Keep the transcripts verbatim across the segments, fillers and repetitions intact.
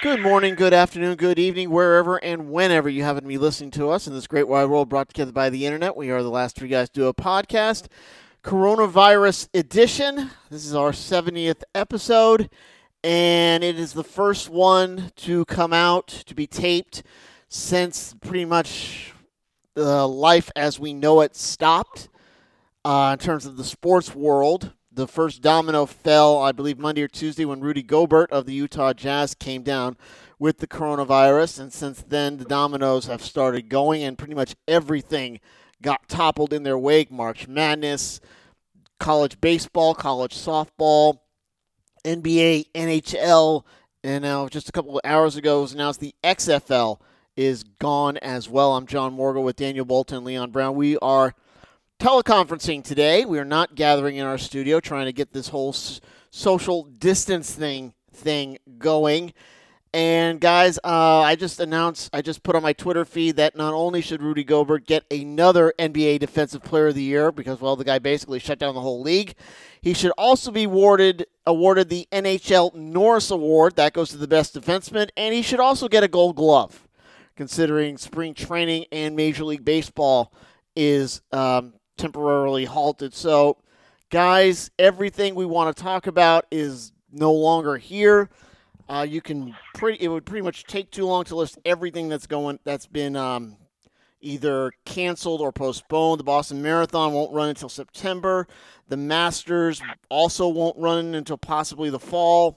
Good morning, good afternoon, good evening, wherever and whenever you happen to be listening to us in this great wide world brought together by the internet. We are the Last Three Guys Do a Podcast, Coronavirus Edition. This is our seventieth episode, and it is the first one to come out, to be taped, since pretty much uh, life as we know it stopped uh, in terms of the sports world. The first domino fell, I believe, Monday or Tuesday when Rudy Gobert of the Utah Jazz came down with the coronavirus. And since then, the dominoes have started going, and pretty much everything got toppled in their wake. March Madness, college baseball, college softball, N B A, N H L, and now just a couple of hours ago it was announced the X F L is gone as well. I'm John Morgan with Daniel Bolton and Leon Brown. We are teleconferencing today. We are not gathering in our studio, trying to get this whole s- social distance thing thing going. And guys, uh, I just announced, I just put on my Twitter feed that not only should Rudy Gobert get another N B A Defensive Player of the Year, because, well, the guy basically shut down the whole league, he should also be awarded, awarded the N H L Norris Award. That goes to the best defenseman. And he should also get a Gold Glove, considering spring training and Major League Baseball is um, temporarily halted. So, guys, everything we want to talk about is no longer here. Uh, you can pretty. It would pretty much take too long to list everything that's going. That's been um, either canceled or postponed. The Boston Marathon won't run until September. The Masters also won't run until possibly the fall.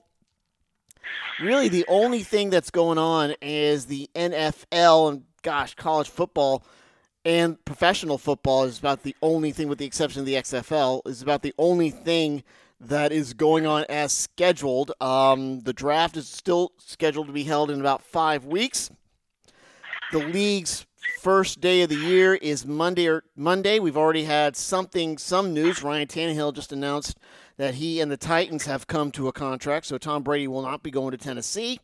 Really, the only thing that's going on is the N F L and, gosh, college football and professional football is about the only thing, with the exception of the X F L, is about the only thing that is going on as scheduled. Um, the draft is still scheduled to be held in about five weeks. The league's first day of the year is Monday. Or Monday. We've already had something, some news. Ryan Tannehill just announced that he and the Titans have come to a contract, so Tom Brady will not be going to Tennessee.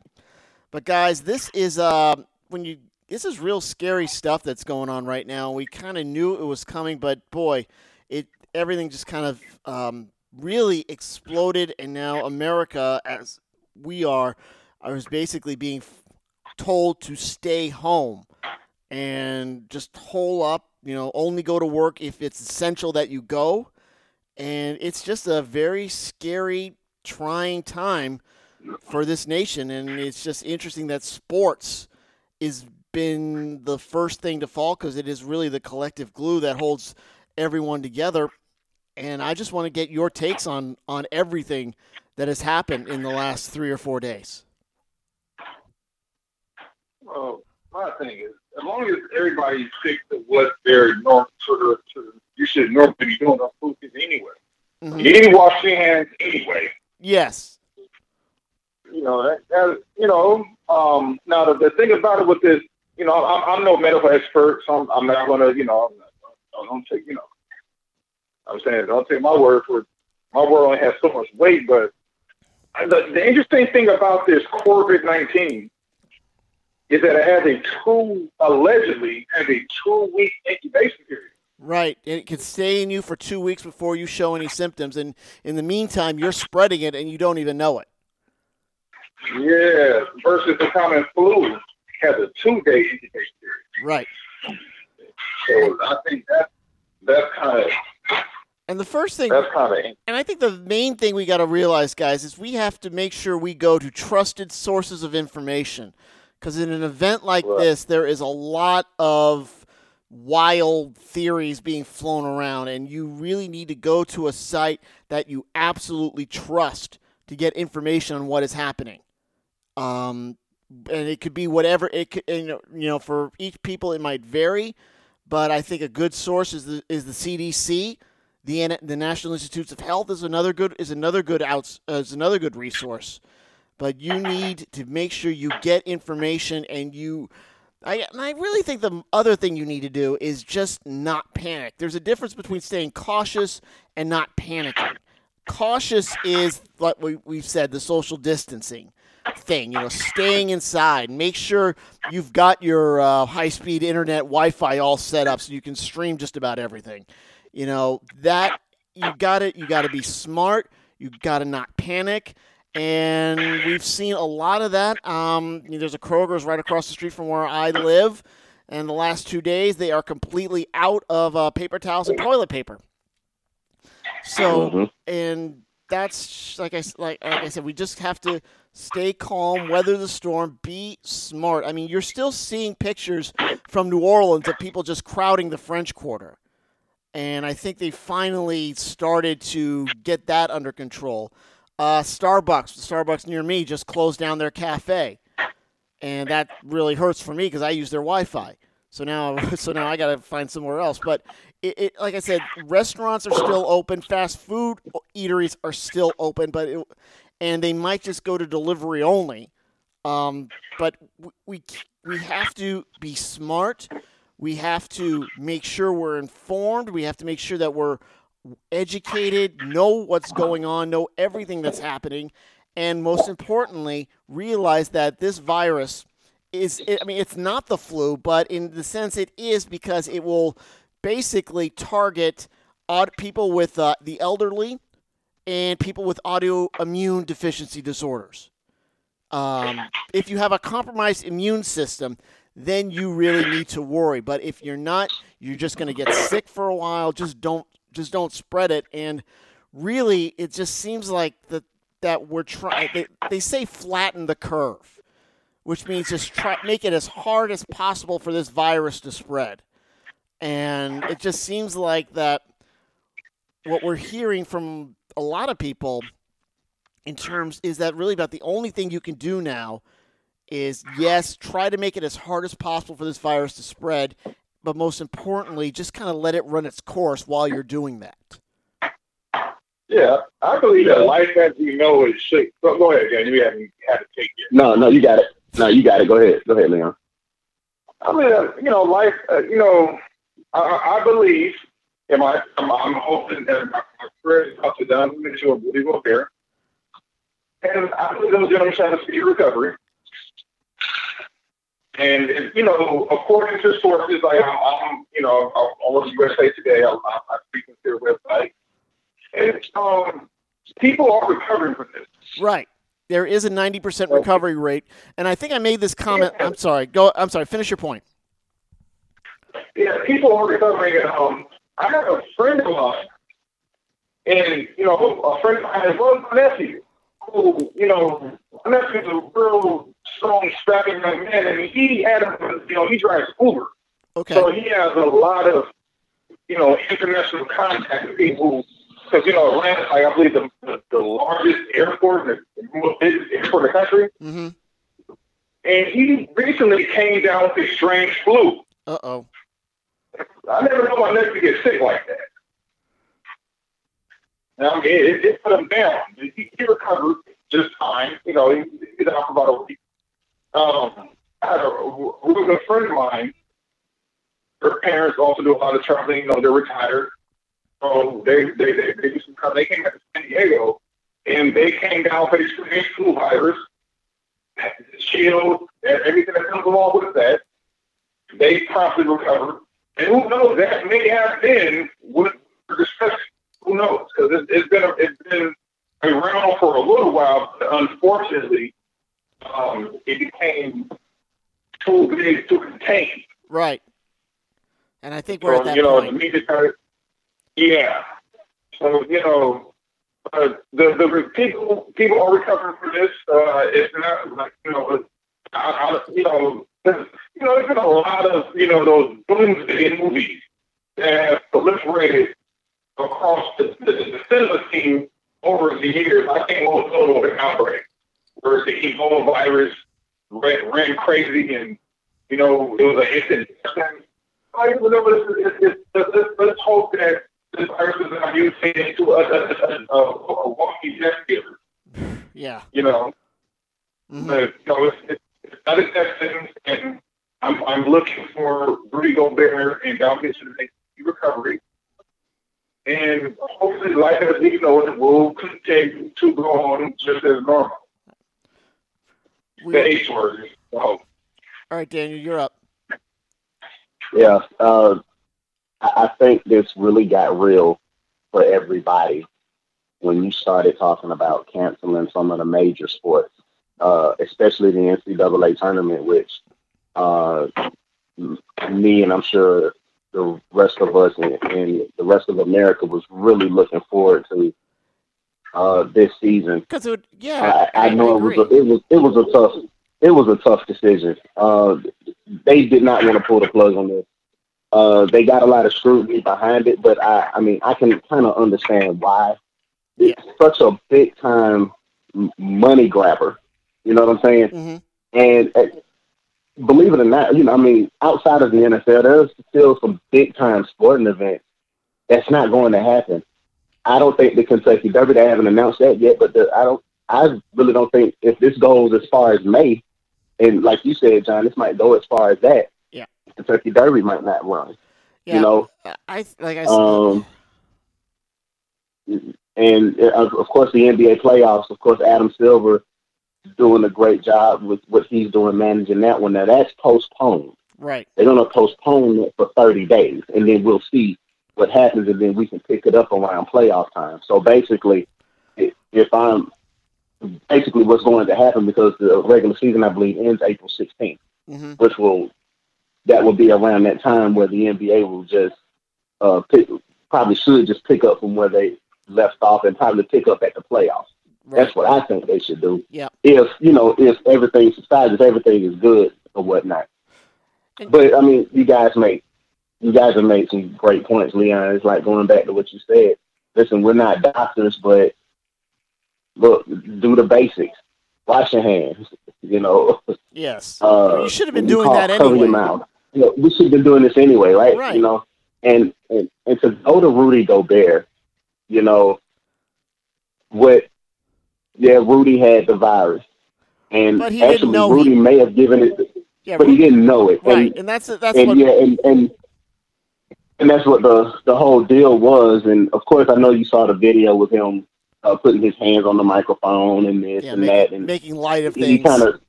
But guys, this is uh, when you this is real scary stuff that's going on right now. We kind of knew it was coming, but boy, it everything just kind of um, really exploded, and now America, as we are, is basically being told to stay home and just hole up. You know, only go to work if it's essential that you go. And it's just a very scary, trying time for this nation. And it's just interesting that sports has been the first thing to fall, because it is really the collective glue that holds everyone together. And I just want to get your takes on, on everything that has happened in the last three or four days. Well, my thing is, as long as everybody sticks to what they're normal to, to you should normally be doing on food anyway. Mm-hmm. You need to wash your hands anyway. Yes. You know, that, that, you know, um, now the, the thing about it with this, you know, I'm, I'm no medical expert, so I'm, I'm not going to, you know, I don't take, you know, I'm saying, don't take my word for it. My word only has so much weight, but the, the interesting thing about this COVID nineteen is that it has a two, allegedly, has a two-week incubation period. Right. It can stay in you for two weeks before you show any symptoms, and in the meantime, you're spreading it and you don't even know it. Yeah, versus the common flu has a two-day incubation period. Right. So I think that that's kind of... And the first thing, that's kind of, and I think the main thing we got to realize, guys, is we have to make sure we go to trusted sources of information. Because in an event like right. this, there is a lot of wild theories being flown around, and you really need to go to a site that you absolutely trust to get information on what is happening. Um, and it could be whatever it could, and, you know, for each people it might vary, but I think a good source is the is the C D C. The the National Institutes of Health is another good is another good outs uh, is another good resource. But you need to make sure you get information, and you I, and I really think the other thing you need to do is just not panic. There's a difference between staying cautious and not panicking. Cautious is, like we, we've said, the social distancing thing, you know, staying inside. Make sure you've got your uh, high-speed internet Wi-Fi all set up so you can stream just about everything. You know, that you got to you got to be smart. You got to not panic. And we've seen a lot of that. Um, you know, there's a Kroger's right across the street from where I live, and the last two days they are completely out of uh, paper towels and toilet paper. So, Mhm. and that's like I like like I said, we just have to stay calm, weather the storm, be smart. I mean, you're still seeing pictures from New Orleans of people just crowding the French Quarter, and I think they finally started to get that under control. Uh, Starbucks, the Starbucks near me, just closed down their cafe, and that really hurts for me because I use their Wi-Fi. So now, so now I got to find somewhere else. But it, it, like I said, restaurants are still open, fast food eateries are still open, but it, and they might just go to delivery only. Um, but we we have to be smart. We have to make sure we're informed. We have to make sure that we're educated, know what's going on, know everything that's happening, and most importantly, realize that this virus is, I mean, it's not the flu, but in the sense it is because it will basically target odd people with uh, the elderly and people with autoimmune deficiency disorders. Um, if you have a compromised immune system, then you really need to worry. But if you're not, you're just going to get sick for a while. Just don't, just don't spread it. And really, it just seems like that that we're trying. They, they say flatten the curve, which means just try make it as hard as possible for this virus to spread. And it just seems like that what we're hearing from a lot of people in terms is that really about the only thing you can do now is, yes, try to make it as hard as possible for this virus to spread, but most importantly, just kind of let it run its course while you're doing that. Yeah, I believe that life as we know is shit. Go, go ahead, Dan. You haven't had to take it. No, no, you got it. No, you got it. Go ahead. Go ahead, Leon. I mean, uh, you know, life, uh, you know, I, I believe, and my, I'm, I'm hoping that my, my prayer is up to done to a really go there. And I believe those gentlemen have a speedy recovery. And, you know, according to sources, like I'm, I'm you know, I'm on U S A Today, I, I, I frequent their website. And um, people are recovering from this. Right. There is a ninety percent recovery rate. And I think I made this comment. I'm sorry. Go. I'm sorry. Finish your point. Yeah, people are recovering at home. I have a friend of mine, and, you know, a friend of mine as well as my nephew, who, you know, my nephew's a real strong, strapping young man, and he had, a, you know, he drives Uber. Okay. So he has a lot of, you know, international contact with people. Because, you know, Atlanta, like, I believe, the, the, the largest airport, the most biggest airport in the country. Mm-hmm. And he recently came down with a strange flu. Uh-oh. I never know my nephew get sick like that. Now, I mean, it, it put him down. He, he recovered just fine. You know, he, he's out for about a week. Um, I had a, a friend of mine, her parents also do a lot of traveling. You know, they're retired. So they they they, they do some travel. They came out to San Diego, and they came down for this strange flu virus, shield, and everything that comes along with that. They promptly recovered. And who knows, that may have been what we're discussing. Who knows? Because it, it's been a, it's been around for a little while, but unfortunately, um, it became too big to contain. Right. And I think we're so, at that you know, point. The media started, yeah. So, you know, uh, the the people people are recovering from this. Uh, it's not like, you know, I, I, you know. You know, there's been a lot of, you know, those doomsday movies that have proliferated across the, the, the cinema scene over the years. I think also over the outbreak, where the Ebola virus ran, ran crazy and, you know, it was a instant. I don't know, let's, let's, let's, let's hope that this virus is not mutated into a, a, a, a, a walking death killer. Yeah. You know, Mm-hmm. but, you know, it's, it's not acceptance, and I'm I'm looking for Rudy Gobert and Dalvin to make recovery, and hopefully, life as we know it will continue to go on just as normal. We, the H word. I hope. All right, Daniel, you're up. Yeah, uh, I think this really got real for everybody when you started talking about canceling some of the major sports, uh, especially the N C double A tournament, which uh, me and I'm sure the rest of us and, and the rest of America was really looking forward to uh, this season. Because it would, yeah, I, I I, I know it agree. was a, it was it was a tough it was a tough decision. Uh, they did not want to pull the plug on this. Uh, they got a lot of scrutiny behind it, but I, I mean, I can kind of understand why. Yeah. It's such a big time m- money grabber. You know what I'm saying? Mm-hmm. And uh, believe it or not, you know, I mean, outside of the N F L, there's still some big time sporting events that's not going to happen. I don't think the Kentucky Derby, they haven't announced that yet, but the, I don't, I really don't think if this goes as far as May, and like you said, John, this might go as far as that. Yeah. Kentucky Derby might not run. Yeah. You know, I like I said. um, and uh, of course the N B A playoffs. Of course, Adam Silver is doing a great job with what he's doing managing that one. Now that's postponed. Right. They're going to postpone it for thirty days, and then we'll see what happens, and then we can pick it up around playoff time. So basically, if I'm basically what's going to happen, because the regular season, I believe, ends April sixteenth, mm-hmm. which will that will be around that time where the N B A will just uh, pick, probably should just pick up from where they left off and probably pick up at the playoffs. Right. That's what I think they should do. Yeah. If you know, if everything subsides, if everything is good or whatnot. And, but I mean, you guys make you guys have made some great points, Leon. It's like going back to what you said. Listen, we're not doctors, but look, do the basics. Wash your hands. You know. Yes. Uh, you should have been doing that cover anyway. Your mouth. You know, we should have been doing this anyway, right? Right. You know, and, and and to go to Rudy Gobert, you know, what? Yeah, Rudy had the virus, and but he actually, didn't know Rudy he... may have given it, yeah, but Rudy... he didn't know it. Right, and, and that's that's and what. Yeah, and, and and that's what the the whole deal was. And of course, I know you saw the video with him uh, putting his hands on the microphone and this yeah, and making, that, and making light of he things. Kind of,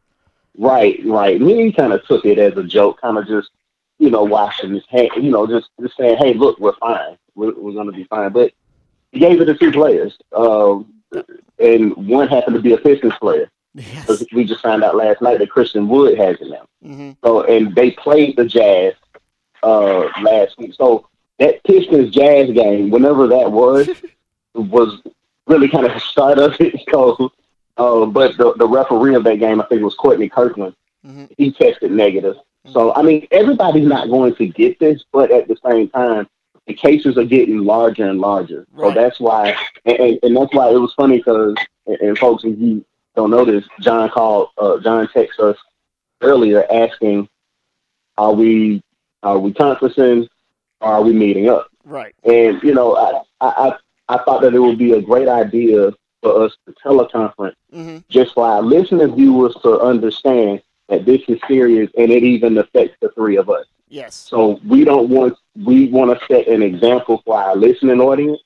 right, right. And he kind of took it as a joke, kind of just, you know, washing his hand, you know, just, just saying, hey, look, we're fine. We're, we're going to be fine. But he gave it to two players. Um, and one happened to be a Pistons player. Yes. We just found out last night that Christian Wood has it now. Mm-hmm. So, and they played the Jazz uh, last week. So that Pistons Jazz game, whenever that was, was really kind of the start of it. So, uh, but the, the referee of that game, I think it was Courtney Kirkland, mm-hmm. he tested negative. Mm-hmm. So, I mean, everybody's not going to get this, but at the same time, the cases are getting larger and larger. Right. So that's why, and, and that's why it was funny because, and, and folks, if you don't know this, John called, uh, John texted us earlier asking, are we, are we conferencing or are we meeting up? Right. And, you know, I, I, I thought that it would be a great idea for us to teleconference mm-hmm. just for our listening viewers to understand that this is serious and it even affects the three of us. Yes. So we don't want, we want to set an example for our listening audience,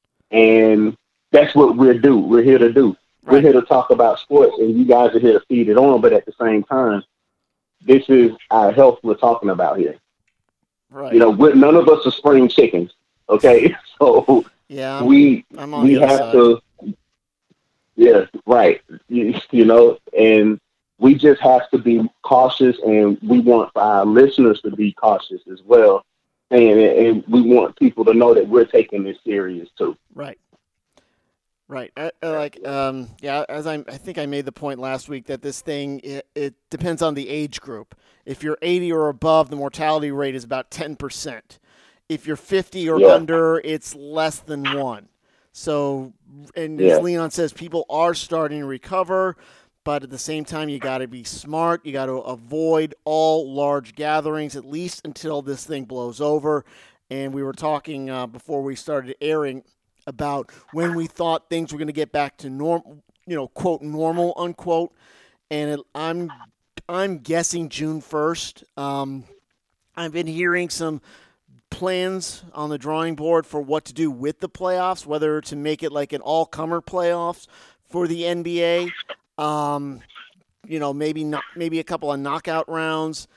and that's what we're do. We're here to do. Right. We're here to talk about sports, and you guys are here to feed it on. But at the same time, this is our health we're talking about here. Right. You know, we're, none of us are spring chickens. Okay, so yeah, we I'm on we the have side. to. Yeah, right. You, you know, and we just have to be cautious, and we want our listeners to be cautious as well. And, and we want people to know that we're taking this serious too. Right. Right. I, I like, um, yeah, as I, I think I made the point last week that this thing, it, it depends on the age group. If you're eighty or above, the mortality rate is about ten percent. If you're fifty or yeah. under, it's less than one. So, and yeah. as Leon says, people are starting to recover. But at the same time, you got to be smart. You got to avoid all large gatherings, at least until this thing blows over. And we were talking uh, before we started airing about when we thought things were going to get back to normal, you know, quote normal, unquote. And it, I'm I'm guessing June first. Um, I've been hearing some plans on the drawing board for what to do with the playoffs, whether to make it like an all-comer playoffs for the N B A. Um, you know, maybe not, maybe a couple of knockout rounds,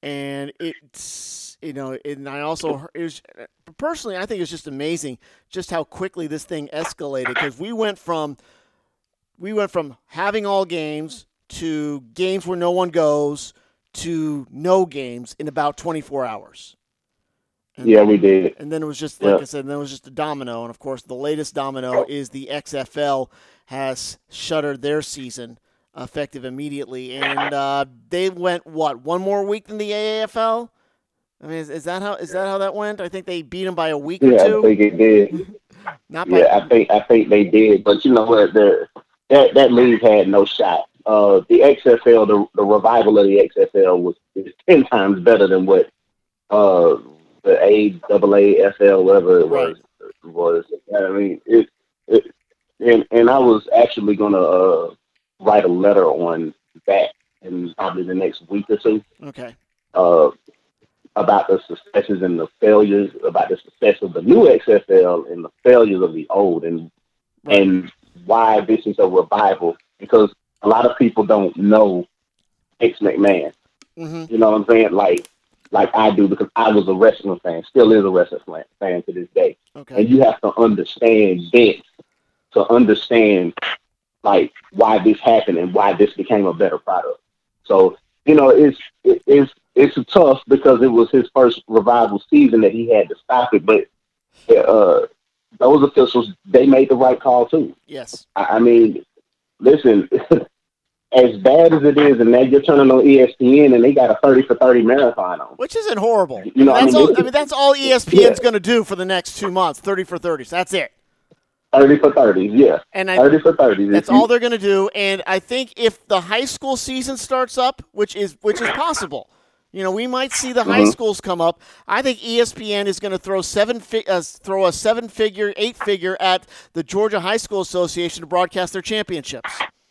and it's you know, and I also it was personally I think it's just amazing just how quickly this thing escalated because we went from we went from having all games to games where no one goes to no games in about twenty-four hours. And yeah, then, we did. And then it was just, like yeah. I said, then it was just a domino. And, of course, the latest domino is the X F L has shuttered their season effective immediately. And uh, they went, what, one more week than the A A F L? I mean, is, is that how is that how that went? I think they beat them by a week yeah, or two. I think it did. Not by, yeah, I think I think they did. But you know what? The that that league had no shot. Uh, the X F L, the the revival of the X F L was is ten times better than what uh, the A double A F L, whatever it was, right. was. I mean, it, it and and I was actually gonna uh, write a letter on that in probably the next week or two. Okay. Uh, about the successes and the failures, about the success of the new X F L and the failures of the old, and right. and why this is a revival. Because a lot of people don't know Vince McMahon. Mm-hmm. You know what I'm saying? Like, like I do, because I was a wrestling fan, still is a wrestling fan to this day. Okay. And you have to understand Vince to understand, like, why this happened and why this became a better product. So, you know, it's it, it's it's tough because it was his first revival season that he had to stop it. But uh, those officials, they made the right call too. Yes. I, I mean, listen. As bad as it is, and now you're turning on E S P N, and they got a thirty for thirty marathon on, which isn't horrible. You know, I mean, that's I mean, all. I mean, that's all E S P N's yeah. going to do for the next two months. Thirty for thirties. That's it. Thirty for thirties, yeah. And I, thirty for thirties. That's all they're going to do. And I think if the high school season starts up, which is which is possible, you know, we might see the mm-hmm. high schools come up. I think E S P N is going to throw seven fi- uh, throw a seven figure, eight figure at the Georgia High School Association to broadcast their championships.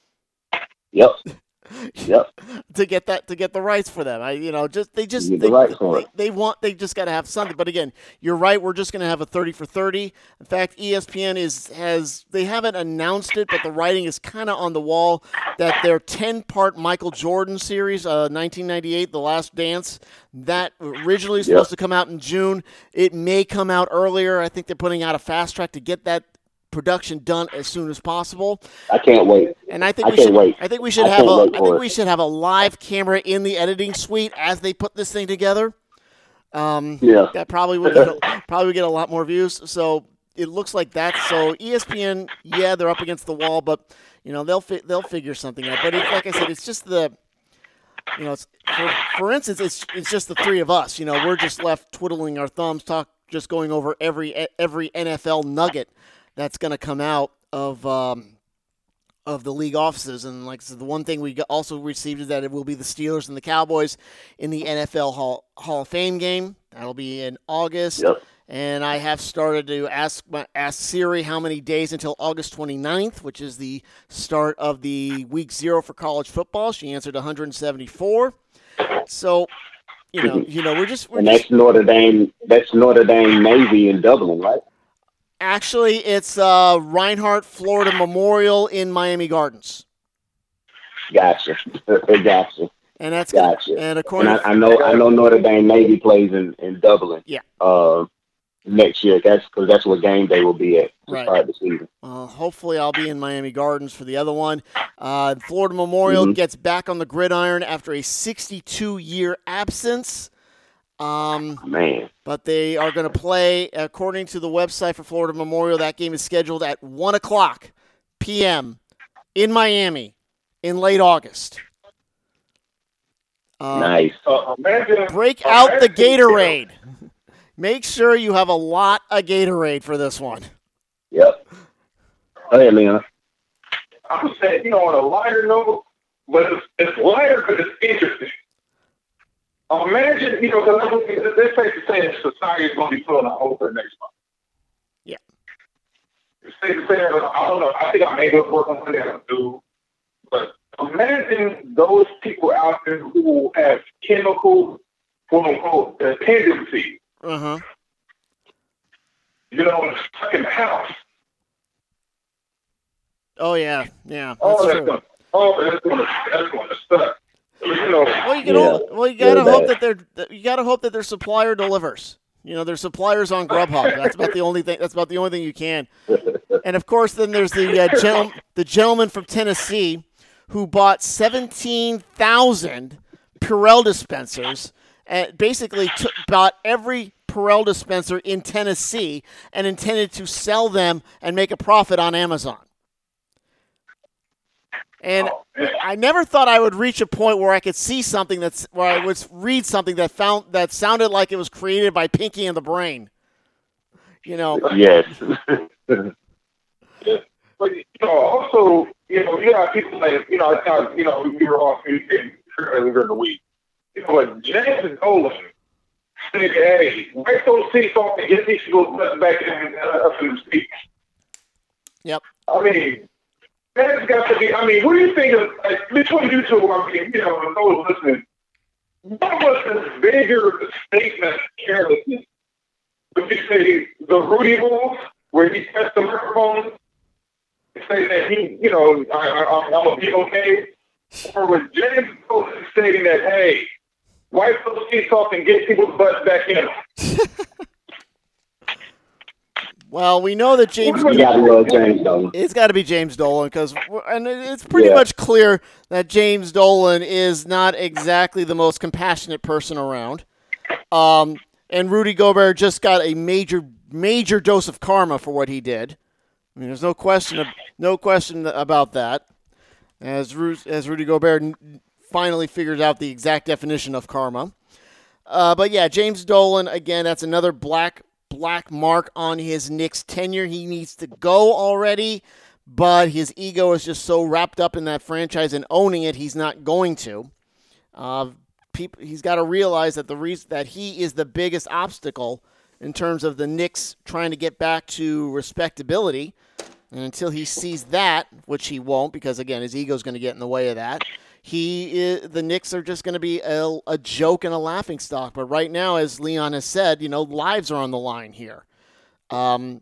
Yep. Yep. to get that to get the rights for them. I you know just they just the they, rights for they, it. they want they just got to have something. But again, you're right. We're just going to have a thirty for thirty. In fact, E S P N is has they haven't announced it, but the writing is kind of on the wall that their ten part Michael Jordan series, uh, nineteen ninety-eight, The Last Dance, that originally was yep. supposed to come out in June. It may come out earlier. I think they're putting out a fast track to get that production done as soon as possible. I can't wait. And I think I we can't should. wait. I think we should I have a. can't wait I for think it. we should have a live camera in the editing suite as they put this thing together. Um, Yeah. That probably would get a, probably would get a lot more views. So it looks like that. So E S P N, yeah, they're up against the wall, but you know they'll fi- they'll figure something out. But it's, like I said, it's just the. You know, it's, for, for instance, it's it's just the three of us. You know, we're just left twiddling our thumbs, talk, just going over every every N F L nugget that's going to come out of um, of the league offices. And like I said, the one thing we also received is that it will be the Steelers and the Cowboys in the N F L Hall, Hall of Fame game. That'll be in August. Yep. And I have started to ask my, ask Siri how many days until August twenty-ninth, which is the start of the week zero for college football. She answered one hundred seventy-four. So, you know, you know, we're just we're and just, that's Notre Dame. That's Notre Dame Navy in Dublin, right? Actually, it's uh, Reinhardt Florida Memorial in Miami Gardens. Gotcha. Gotcha. And that's gotcha. Gonna, and according, and I, I know, I know Notre Dame Navy plays in, in Dublin. Yeah. Uh, next year, that's because that's what game day will be at to right. start the season. Well, hopefully, I'll be in Miami Gardens for the other one. Uh, Florida Memorial mm-hmm. gets back on the gridiron after a sixty-two year absence. Um, Man. But they are going to play, according to the website for Florida Memorial, that game is scheduled at one o'clock p.m. in Miami in late August. Um, nice. Uh, imagine, break uh, out the imagine, Gatorade. Make sure you have a lot of Gatorade for this one. Yep. Go ahead, Leon. I'm saying, you know, on a lighter note, but it's, it's lighter, but it's interesting. Imagine, you know, because it's safe to say that society is going to be put on hold for next month. Yeah. It's safe to say that, I don't know, I think I may go work on Monday, I do. But imagine those people out there who have chemical, quote unquote, dependency. Uh-huh. You know, stuck in the house. Oh, yeah. Yeah. That's Oh, that's true. going, oh, that's going to, that's going to suck. You know, Well, Well, you can. Yeah. Well, you gotta Really hope bad. that their you gotta hope that their supplier delivers. You know, their suppliers on Grubhub. That's about the only thing. That's about the only thing you can. And of course, then there's the uh, gentle, the gentleman from Tennessee who bought seventeen thousand Purell dispensers and basically took, bought every Purell dispenser in Tennessee and intended to sell them and make a profit on Amazon. And I never thought I would reach a point where I could see something that's where I would read something that found that sounded like it was created by Pinky and the Brain. You know. Yes. Yeah. But you know, also, you know, you got people like, you know, I thought, you know, we were off earlier in the week. You know, but James Dolan said, "Hey, wipe those seats off and get these people back in uh, up in the seats." Yep. I mean, that's got to be. I mean, what do you think of like between you two? I mean, you know, and those listening, what was the bigger statement carelessness? Would you say the Rudy move, where he pressed the microphone and say that he, you know, I, I, I'm gonna be okay, or was James Dolan stating that, hey, wipe those seats off and get people's butts back in? Well, we know that James. You got to love James Dolan. It's got to be James Dolan because, and it's pretty Yeah. much clear that James Dolan is not exactly the most compassionate person around. Um, and Rudy Gobert just got a major, major dose of karma for what he did. I mean, there's no question, of, no question about that. As Ru- as Rudy Gobert n- finally figures out the exact definition of karma. Uh, but yeah, James Dolan again. That's another black. black mark on his Knicks tenure. He needs to go already, but his ego is just so wrapped up in that franchise and owning it, he's not going to. Uh, people, he's got to realize that the reason that he is the biggest obstacle in terms of the Knicks trying to get back to respectability. And until he sees that, which he won't, because again, his ego is going to get in the way of that. He is, the Knicks are just going to be a, a joke and a laughing stock. But right now, as Leon has said, you know, lives are on the line here. Um,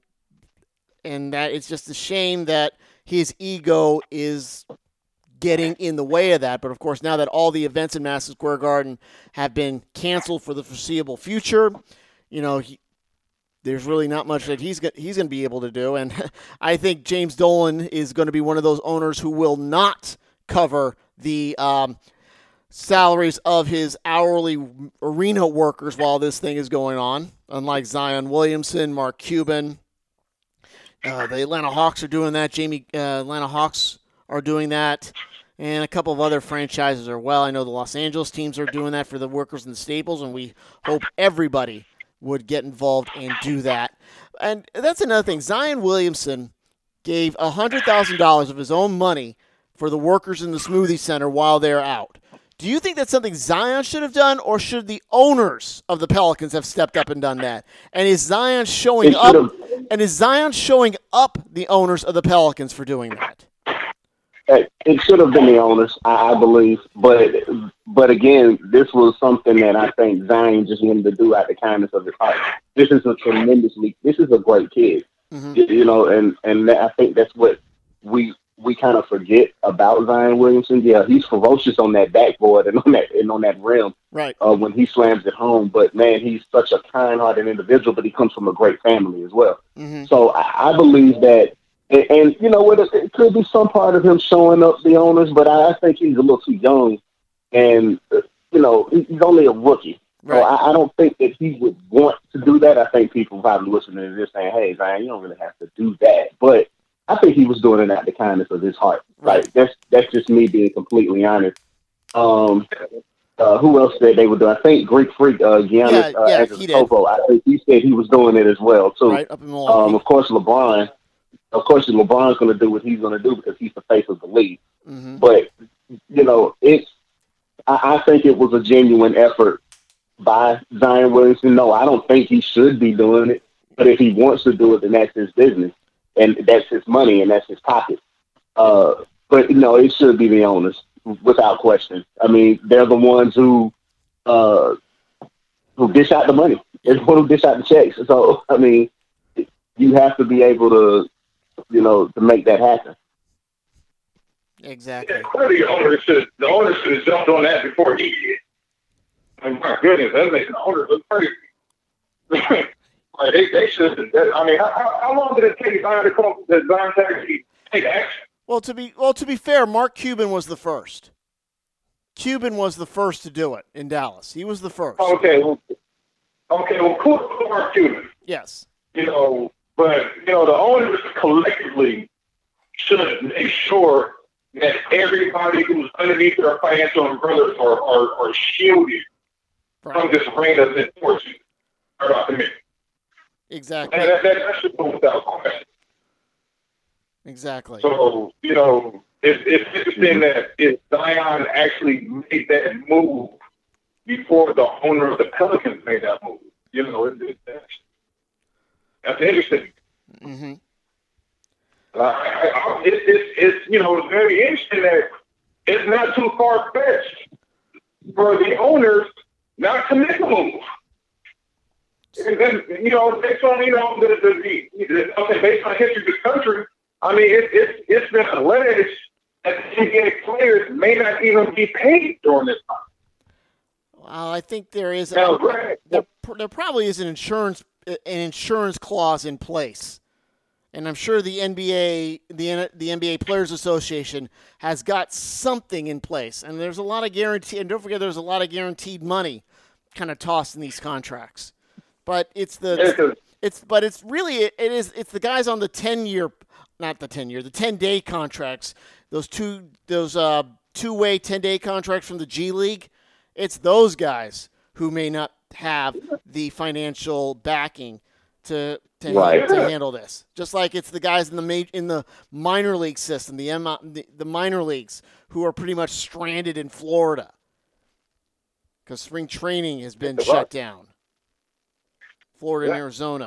and that it's just a shame that his ego is getting in the way of that. But, of course, now that all the events in Madison Square Garden have been canceled for the foreseeable future, you know, he, there's really not much that he's go- he's going to be able to do. And I think James Dolan is going to be one of those owners who will not cover the um, salaries of his hourly arena workers while this thing is going on, unlike Zion Williamson, Mark Cuban. Uh, the Atlanta Hawks are doing that. Jamie, uh, Atlanta Hawks are doing that, and a couple of other franchises are well. I know the Los Angeles teams are doing that for the workers and the Staples, and we hope everybody would get involved and do that. And that's another thing. Zion Williamson gave one hundred thousand dollars of his own money for the workers in the Smoothie Center while they're out. Do you think that's something Zion should have done, or should the owners of the Pelicans have stepped up and done that? And is Zion showing up? And is Zion showing up the owners of the Pelicans for doing that? It should have been the owners, I, I believe. But but again, this was something that I think Zion just wanted to do out of the kindness of his heart. This is a tremendously, this is a great kid, mm-hmm. you know, and and I think that's what we. we kind of forget about Zion Williamson. Yeah, he's ferocious on that backboard and on that and on that rim, right? Uh, when he slams it home. But man, he's such a kind-hearted individual. But he comes from a great family as well. Mm-hmm. So I, I believe that, and, and you know what, it, it could be some part of him showing up the owners, but I, I think he's a little too young, and uh, you know he's only a rookie. Right. So I, I don't think that he would want to do that. I think people probably listening to this saying, "Hey, Zion, you don't really have to do that," but I think he was doing it out the kindness of his heart. Right. Like, that's that's just me being completely honest. Um, uh, who else said they would do? I think Greek Freak, uh, Giannis, yeah, yeah, Antetokounmpo, I think he said he was doing it as well too. Right, up in Milwaukee. Um, of course, LeBron. Of course, LeBron's going to do what he's going to do because he's the face of the league. Mm-hmm. But you know, it's. I, I think it was a genuine effort by Zion Williamson. No, I don't think he should be doing it. But if he wants to do it, then that's his business. And that's his money, and that's his pocket. Uh, but, you know, it should be the owners, without question. I mean, they're the ones who uh, who dish out the money. They're the ones who dish out the checks. So, I mean, you have to be able to, you know, to make that happen. Exactly. Yeah, clearly the owners should, the owners should have jumped on that before he did. And my goodness, that makes the owners look crazy. Like they, they should. I mean, how, how long did it take Zion to come? Did Zion to actually take action? Well, to be well to be fair, Mark Cuban was the first. Cuban was the first to do it in Dallas. He was the first. Okay, well, okay, well, cool, cool Mark Cuban. Yes. You know, but you know, the owners collectively should make sure that everybody who's underneath their financial umbrellas are are, are shielded right. from this reign of misfortune. About to me. Exactly. And that, that, that should go without question. Exactly. So, you know, it's, it's interesting that if Zion actually made that move before the owner of the Pelicans made that move. You know, it, it, that's, that's interesting. Mm-hmm. Uh, I, I, it, it's, it's, you know, it's very interesting that it's not too far-fetched for the owners not to make a move. And then, you know, based on, you know, the, the, the, the okay, based on the history of this country, I mean, it, it, it's been alleged that the N B A players may not even be paid during this time. Well, I think there is. Now, a, there, there probably is an insurance an insurance clause in place, and I'm sure the N B A, the the N B A Players Association, has got something in place. And there's a lot of guarantee. And don't forget, there's a lot of guaranteed money kind of tossed in these contracts. But it's the it's but it's really it is it's the guys on the ten year, not the ten year, the ten day contracts. Those two those uh two way ten day contracts from the G League. It's those guys who may not have the financial backing to to, right. handle, to handle this. Just like it's the guys in the ma- in the minor league system, the, M- the the minor leagues who are pretty much stranded in Florida because spring training has been shut down. Florida and Arizona.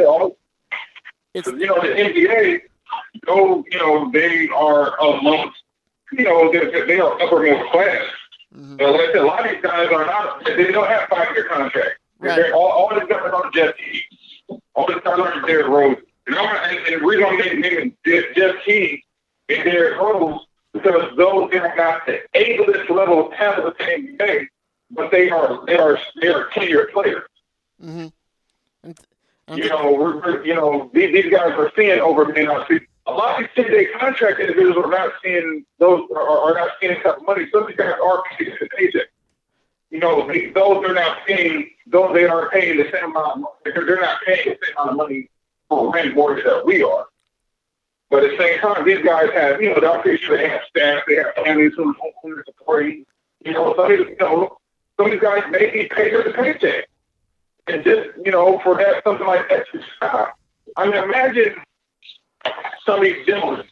It's, you know, the N B A, though, you know, they are amongst, you know, they, they are upper middle class. Mm-hmm. So like I said, a lot of these guys are not, they don't have five-year contracts. Right. They're all, all these guys are Jeff Teague. All these guys are Derrick Rose. And, and, and the reason I'm naming Jeff Teague and Derrick Rose because those are not the A-list level of talent of the N B A, but they are, they are, they are ten-year players. Mm-hmm. And, and you know, we're, we're, you know, these, these guys are seeing over me now. See, a lot of these ten-day contract individuals are not seeing those, are, are not seeing that type of money. Some of these guys are paying the paycheck. You know, they, those are not paying, those they aren't paying the same amount of money. They're, they're not paying the same amount of money for rent mortgage that we are. But at the same time, these guys have, you know, they're pretty sure they have staff, they have families who are supporting. You know, some of these, you know, some of these guys may be paid the paycheck. And just, you know, for that, something like that to stop. I mean, imagine some of these gentlemen.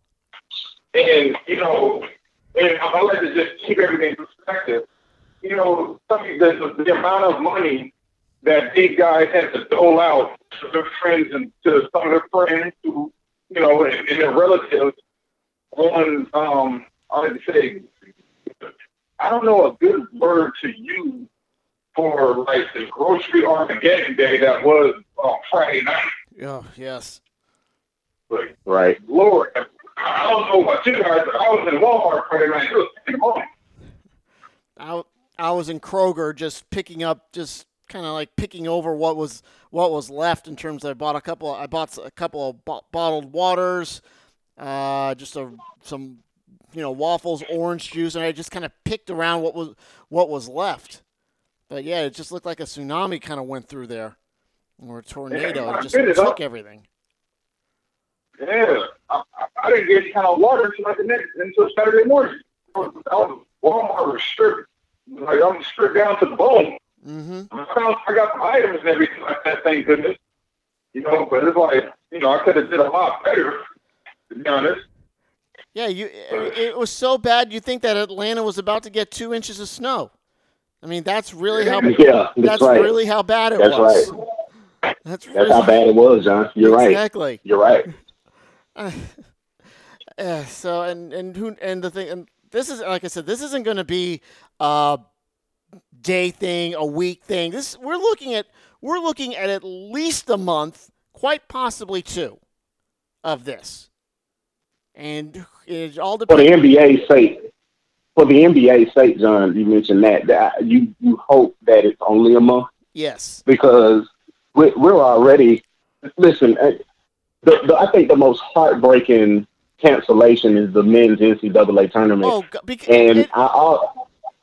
And, you know, and I'll let it just keep everything in perspective. You know, some of the, the, the amount of money that these guys have to dole out to their friends and to some of their friends who, you know, and, and their relatives on, um, I would say, I don't know a good word to use for like the grocery Armageddon day that was on Friday night. Oh, yes. But, right. Lord, I don't know about you guys, but I was in Walmart Friday night. It was in the morning. I, I was in Kroger just picking up, just kind of like picking over what was what was left in terms of I bought a couple, I bought a couple of bo- bottled waters, uh, just a, some, you know, waffles, orange juice, and I just kind of picked around what was what was left. But yeah, it just looked like a tsunami kind of went through there, or a tornado. Yeah, it just took up. everything. Yeah, I, I didn't get any kind of water until like the next, until Saturday morning. I was Walmart was stripped, like I'm stripped down to the bone. Mm-hmm. I found I got some items and everything like that. Thank goodness, you know. But it's like, you know, I could have did a lot better, to be honest. Yeah, you. It was so bad. You think that Atlanta was about to get two inches of snow? I mean, that's really how. Yeah, that's, that's right. really how bad it that's was. Right. That's really, that's how bad it was, John. You're exactly. right. Exactly. You're right. Uh, uh, so and and who and the thing and this is like I said, this isn't going to be a day thing, a week thing. This we're looking at we're looking at at least a month, quite possibly two, of this. And it all depends. For the N B A's sake, for the N B A's sake, John, you mentioned that, that you you hope that it's only a month. Yes, because we're, we're already listen. uh, The, the I think the most heartbreaking cancellation is the men's N C double A tournament, Oh, g- because and it, I, I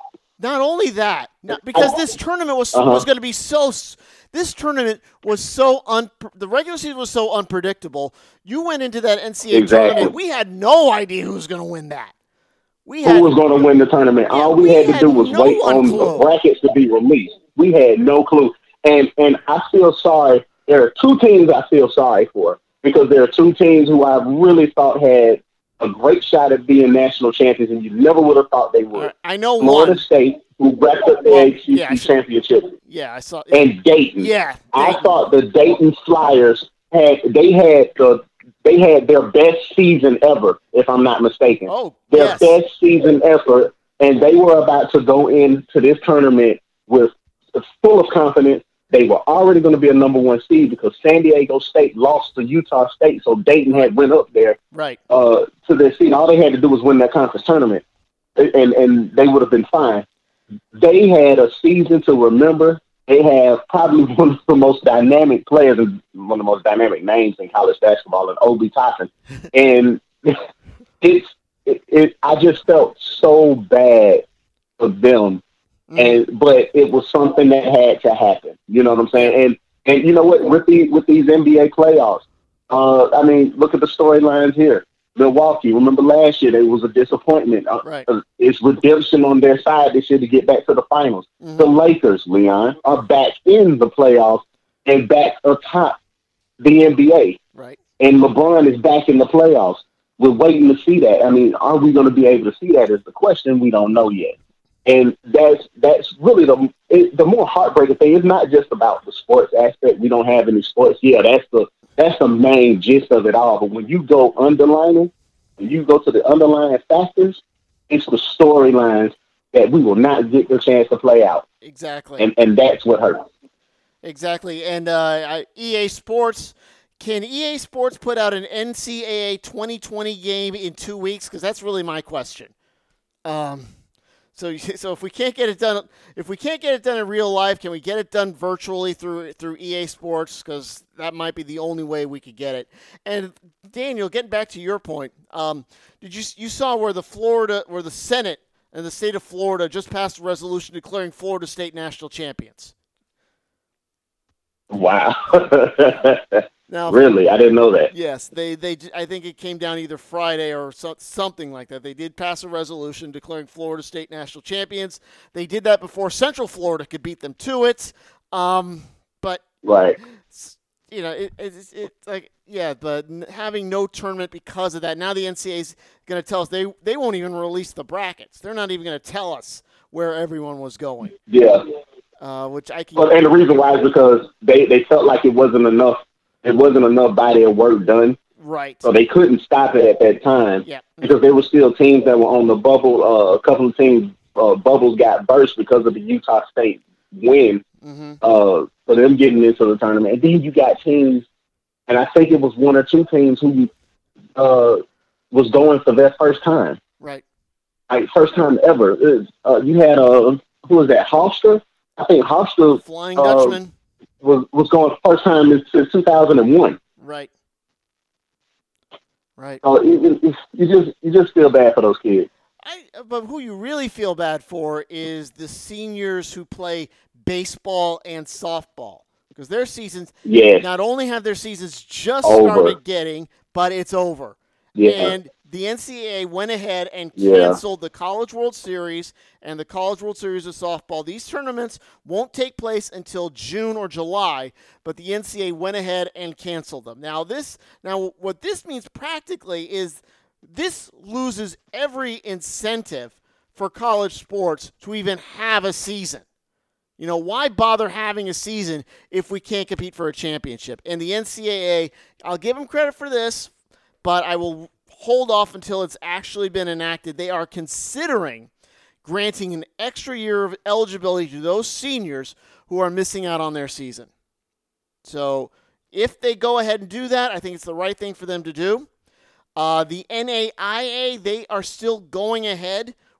not only that, not, because this tournament was Uh-huh. was going to be so. s- This tournament was so un. The regular season was so unpredictable. You went into that N C A A Exactly. tournament. We had no idea who was going to win that. We who had was going to win the tournament? Yeah, All we, we had to had do was no wait one on clue. the brackets to be released. We had no clue, and and I feel sorry. There are two teams I feel sorry for because there are two teams who I really thought had a great shot at being national champions, and you never would have thought they would. I know Florida one. State, who wrapped up the Well, A C C yeah, I should- championship, Yeah, I saw. and Dayton. Yeah, I Dayton. thought the Dayton Flyers had they had the they had their best season ever, if I'm not mistaken. Oh, Their yes. best season ever, and they were about to go into this tournament with full of confidence. They were already going to be a number one seed because San Diego State lost to Utah State, so Dayton had went up there Right. uh, to their seed. All they had to do was win that conference tournament, and and they would have been fine. They had a season to remember. They have probably one of the most dynamic players and one of the most dynamic names in college basketball, and Obi Toppin. And it's it, it. I just felt so bad for them, Mm. and but it was something that had to happen. You know what I'm saying? And and you know what? With the with these N B A playoffs, uh, I mean, look at the storylines here. Milwaukee, remember last year, there was a disappointment. Uh, Right. uh, It's redemption on their side this year to get back to the finals. Mhm. The Lakers, Leon, are back in the playoffs and back atop the N B A. Right. And LeBron is back in the playoffs. We're waiting to see that. I mean, are we going to be able to see that is the question. We don't know yet. And that's that's really the it, the more heartbreaking thing. It's not just about the sports aspect. We don't have any sports. Yeah, that's the that's the main gist of it all. But when you go underlining, when you go to the underlying factors, it's the storylines that we will not get the chance to play out. Exactly. And and that's what hurts. Exactly. And uh, I- E A Sports, can E A Sports put out an N C double A twenty twenty game in two weeks? Because that's really my question. Um, so, so if we can't get it done, if we can't get it done in real life, can we get it done virtually through through E A Sports? Because that might be the only way we could get it. And Daniel, getting back to your point, um, did you you saw where the Florida, where the Senate and the state of Florida just passed a resolution declaring Florida State national champions? Wow. Now, Really? I didn't know that. yes, they, they I think it came down either Friday or so, something like that. They did pass a resolution declaring Florida State national champions. They did that before Central Florida could beat them to it. Um, but Right. you know, it, it, it's it's like yeah, but n- having no tournament because of that. Now the N C double A is going to tell us they they won't even release the brackets. They're not even going to tell us where everyone was going. Yeah. Uh, which I can. Well, and the reason why is because they, they felt like it wasn't enough. It wasn't enough body of work done, Right. so they couldn't stop it at that time Yeah. because there were still teams that were on the bubble. Uh, a couple of teams uh, bubbles got burst because of the Utah State win. Mm-hmm. Uh, for them getting into the tournament, and then you got teams, and I think it was one or two teams who uh, was going for their first time, Right. like first time ever. It, uh, you had uh, who was that? Hofstra. I think Hofstra Flying uh, Dutchman. was was going first time since two thousand one. Right. Right. So it, it, it, you just you just feel bad for those kids. I, but who you really feel bad for is the seniors who play baseball and softball because their seasons Yes, not only have their seasons just Over. started getting, but it's over. yeah, And the N C double A went ahead and Yeah. canceled the College World Series and the College World Series of softball. These tournaments won't take place until June or July, but the N C double A went ahead and canceled them. Now this now what this means practically is this loses every incentive for college sports to even have a season. You know, why bother having a season if we can't compete for a championship? And the N C double A, I'll give them credit for this, but I will hold off until it's actually been enacted. They are considering granting an extra year of eligibility to those seniors who are missing out on their season. So if they go ahead and do that, I think it's the right thing for them to do. Uh, the N A I A, they are still going ahead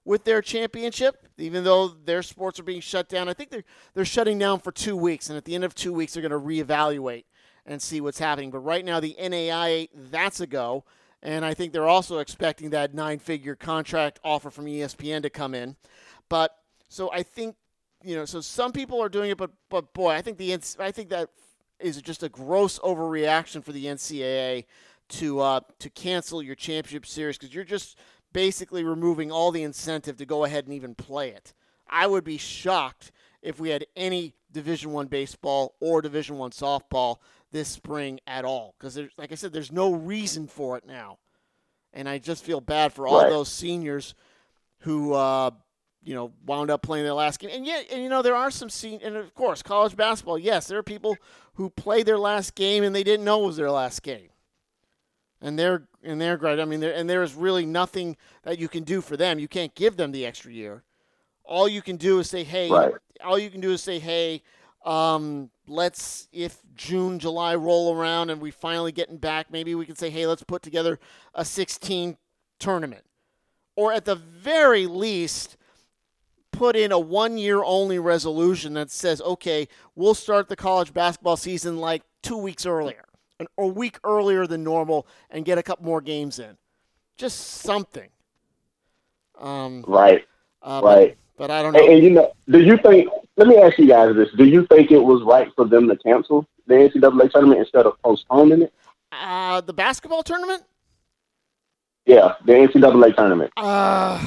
with their championship, even though their sports are being shut down. I think they're they're shutting down for two weeks, and at the end of two weeks, they're going to reevaluate and see what's happening. But right now, the N A I A, that's a go, and I think they're also expecting that nine-figure contract offer from E S P N to come in. But so I think, you know, so some people are doing it, but but boy, I think the I think that is just a gross overreaction for the N C double A to uh, to cancel your championship series, because you're just basically removing all the incentive to go ahead and even play it. I would be shocked if we had any Division One baseball or Division One softball this spring at all, because like I said, there's no reason for it now, and I just feel bad for all Right. those seniors who uh, you know wound up playing their last game. And yet, and you know, there are some seniors, and of course, college basketball. Yes, there are people who play their last game and they didn't know it was their last game. And they're and they're great. I mean, and there is really nothing that you can do for them. You can't give them the extra year. All you can do is say, hey. Right. All you can do is say, hey, um, let's if June, July roll around and we finally getting back, maybe we can say, hey, let's put together a sixteen tournament, or at the very least, put in a one-year only resolution that says, okay, we'll start the college basketball season like two weeks earlier. A week earlier than normal, and get a couple more games in. Just something. Um, Right. uh, Right. But, but I don't know. And, and you know, do you think? Let me ask you guys this: do you think it was right for them to cancel the N C double A tournament instead of postponing it? Uh, the basketball tournament? Yeah, the N C double A tournament. Uh,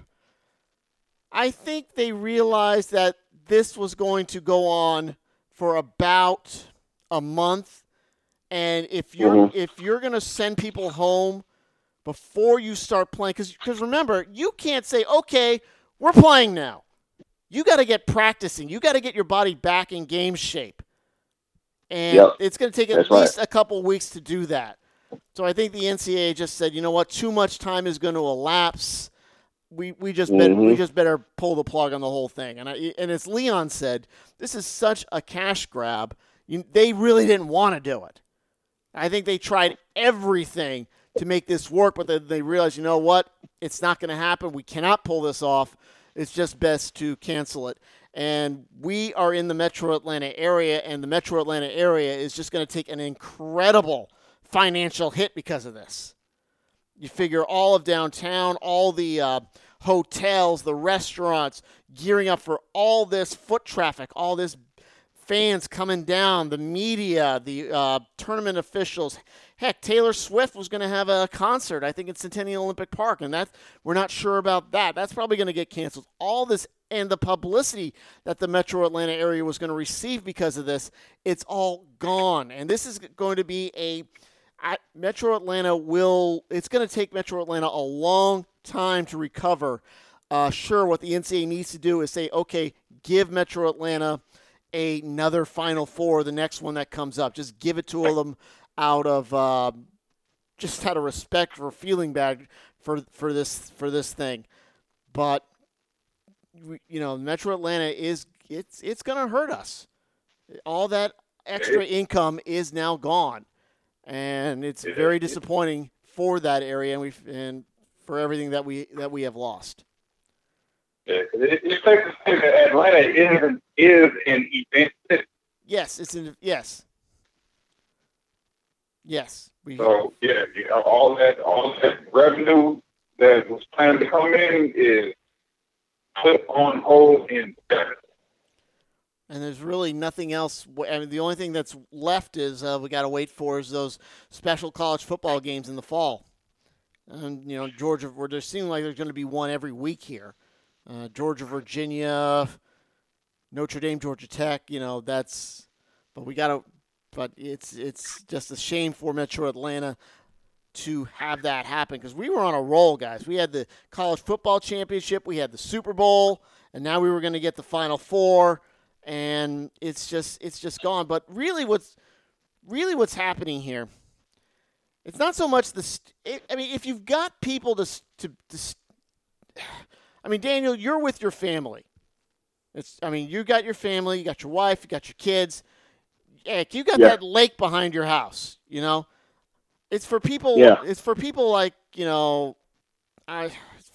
I think they realized that this was going to go on for about a month. And if you're Mm-hmm. if you're going to send people home before you start playing, because remember, you can't say, okay, we're playing now. You got to get practicing. You got to get your body back in game shape. And Yep. it's going to take at That's least right. a couple weeks to do that. So I think the N C double A just said, you know what, too much time is going to elapse. We we just better, we Mhm. just better pull the plug on the whole thing. And I, and as Leon said, this is such a cash grab. You, they really didn't want to do it. I think they tried everything to make this work, but they, they realized, you know what? It's not going to happen. We cannot pull this off. It's just best to cancel it. And we are in the Metro Atlanta area, and the Metro Atlanta area is just going to take an incredible financial hit because of this. You figure all of downtown, all the uh, hotels, the restaurants, gearing up for all this foot traffic, all this fans coming down, the media, the uh, tournament officials. Heck, Taylor Swift was going to have a concert, I think, in Centennial Olympic Park, and that we're not sure about that. That's probably going to get canceled. All this and the publicity that the Metro Atlanta area was going to receive because of this, it's all gone. And this is going to be a I, Metro Atlanta will – it's going to take Metro Atlanta a long time to recover. Uh, sure, what the N C double A needs to do is say, okay, give Metro Atlanta – another Final Four, the next one that comes up. Just give it to them out of uh, just out of respect for feeling bad for for this for this thing. But you know, Metro Atlanta is it's it's going to hurt us. All that extra income is now gone, and it's very disappointing for that area and we and for everything that we that we have lost. Yeah, it, it's safe to say that Atlanta is is an event city. Yes, it's in. Yes, yes. We, So yeah, you know, all that all that revenue that was planned to come in is put on hold in. And there's really nothing else. I mean, the only thing that's left is uh, we got to wait for is those special college football games in the fall. And you know, Georgia, where there seems like there's going to be one every week here. Uh, Georgia, Virginia, Notre Dame, Georgia Tech. You know, that's. But we got to. But it's it's just a shame for Metro Atlanta to have that happen because we were on a roll, guys. We had the college football championship, we had the Super Bowl, and now we were going to get the Final Four, and it's just it's just gone. But really, what's really what's happening here? It's not so much the. St- it, I mean, if you've got people to to. to I mean, Daniel, you're with your family. It's. I mean, you got your family, you got your wife, you got your kids. Heck, you got Yeah. that lake behind your house. You know, it's for people. Yeah. It's for people like you know, I.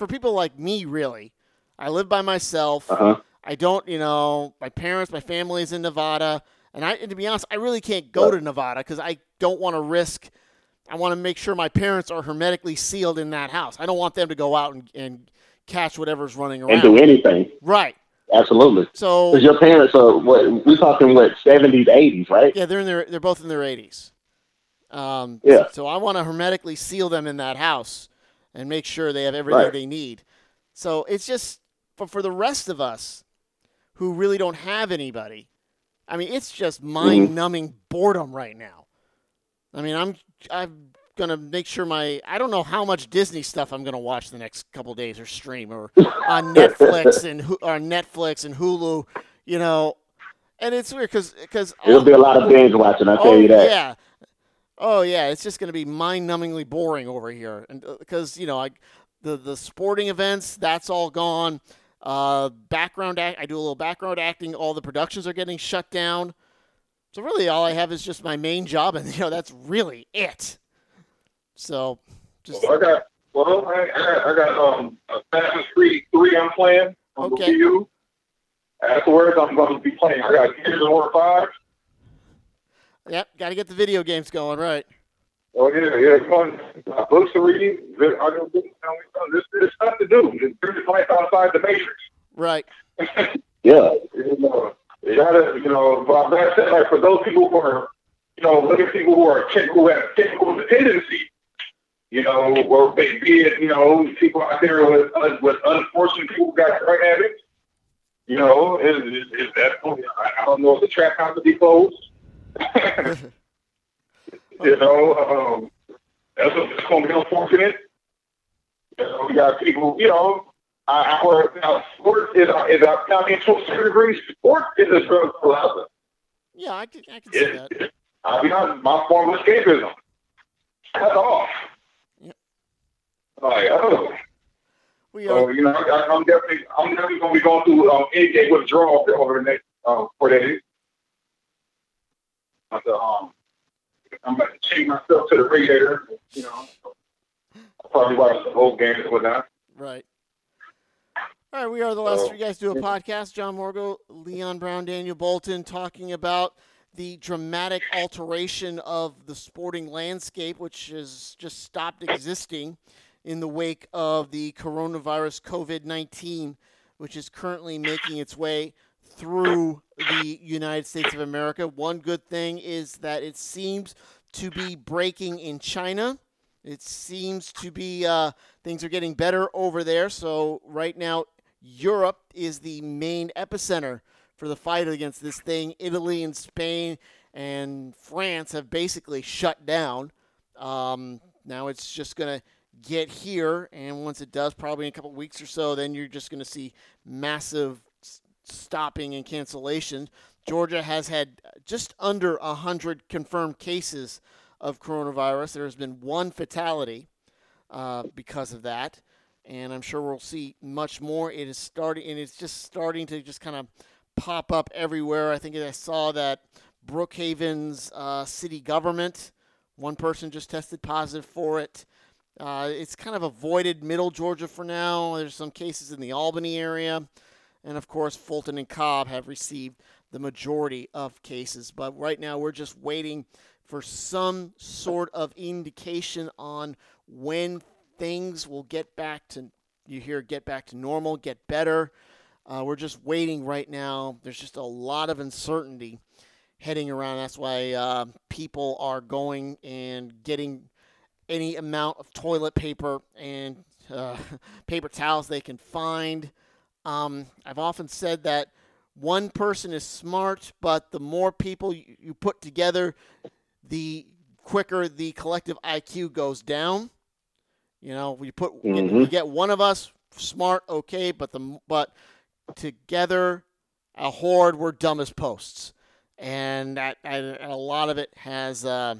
for people like me, really. I live by myself. Uh-huh. I don't, you know, my parents, my family is in Nevada. And, I, and to be honest, I really can't go Right. to Nevada because I don't want to risk – I want to make sure my parents are hermetically sealed in that house. I don't want them to go out and, and catch whatever's running around. And do anything. Right. Absolutely. So Because your parents are, what, we're talking, what, seventies, eighties, right? yeah, they're in their they're both in their eighties. Um, Yeah. So I want to hermetically seal them in that house and make sure they have everything Right. they need. So it's just for for the rest of us who really don't have anybody. I mean, it's just mind-numbing boredom right now. I mean, I'm I'm gonna make sure my I don't know how much Disney stuff I'm gonna watch the next couple days or stream or on Netflix and Hu- or Netflix and Hulu, you know. And it's weird because because There'll be a lot of binge watching, I'll tell oh you that. yeah, oh yeah, it's just gonna be mind-numbingly boring over here, and because you know I the the sporting events that's all gone. Uh, background act I do a little background acting. All the productions are getting shut down. So really, all I have is just my main job, and you know that's really it. So, just Well, I got well, I, I got I got um Assassin's Creed three I'm playing on the Okay. Wii U. Afterwards, I'm going to be playing. I got Gears of War five. yep, got to get the video games going, right? Oh yeah, yeah. Come on, uh, books to read. I got this there's stuff to do. There's life outside the matrix. Right. Yeah. You know, you gotta, you know, but that said, like for those people who are, you know, look at people who are who have technical dependency, you know, or be it, you know, people out there with with unfortunate people who got drug habits, you know, is is, is that? I, I don't know if the trap house to be closed. You know, um, that's it's going to be unfortunate. You know, we got people, you know, I, I work now. Sports is a, is a, I mean, to a certain degree, sports is a drug for Yeah, I can I can see It, that. it, I'll be honest, my form of escapism. Cut off. Yep. Like, oh. We So, are you know, I, I'm definitely, I'm definitely going to be going through um, N K withdrawal over the next um, four days. But, um, I'm going to chain myself to the radiator, you know. I'll probably watch the whole game and whatnot. right. All right, we are the last So- three guys to do a podcast. John Morgo, Leon Brown, Daniel Bolton, talking about the dramatic alteration of the sporting landscape, which has just stopped existing in the wake of the coronavirus COVID nineteen, which is currently making its way through the United States of America. One good thing is that it seems to be breaking in China. It seems to be uh, things are getting better over there. So right now, Europe is the main epicenter for the fight against this thing. Italy and Spain and France have basically shut down. Um, now it's just going to get here, and once it does, probably in a couple weeks or so, then you're just going to see massive s- stopping and cancellation. Georgia has had just under one hundred confirmed cases of coronavirus. There has been one fatality uh, because of that, and I'm sure we'll see much more. It is starting, and it's just starting to just kind of pop up everywhere. I think I saw that Brookhaven's uh, city government, one person just tested positive for it. Uh, it's kind of avoided middle Georgia for now. There's some cases in the Albany area. And, of course, Fulton and Cobb have received the majority of cases. But right now we're just waiting for some sort of indication on when things will get back to, you hear, get back to normal, get better. Uh, we're just waiting right now. There's just a lot of uncertainty heading around. That's why uh, people are going and getting any amount of toilet paper and uh, paper towels they can find. Um, I've often said that one person is smart, but the more people you, you put together, the quicker the collective I Q goes down. You know, we put Mhm. we get one of us smart, okay, but the but together, a horde, we're dumb as posts, and that and a lot of it has uh,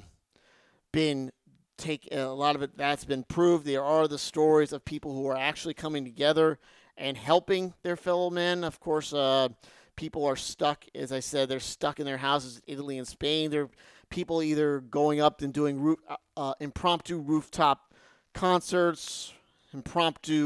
been. Take a lot of it that's been proved. There are the stories of people who are actually coming together and helping their fellow men. Of course, uh, people are stuck. As I said, they're stuck in their houses in Italy and Spain. There are people either going up and doing roof, uh, impromptu rooftop concerts, impromptu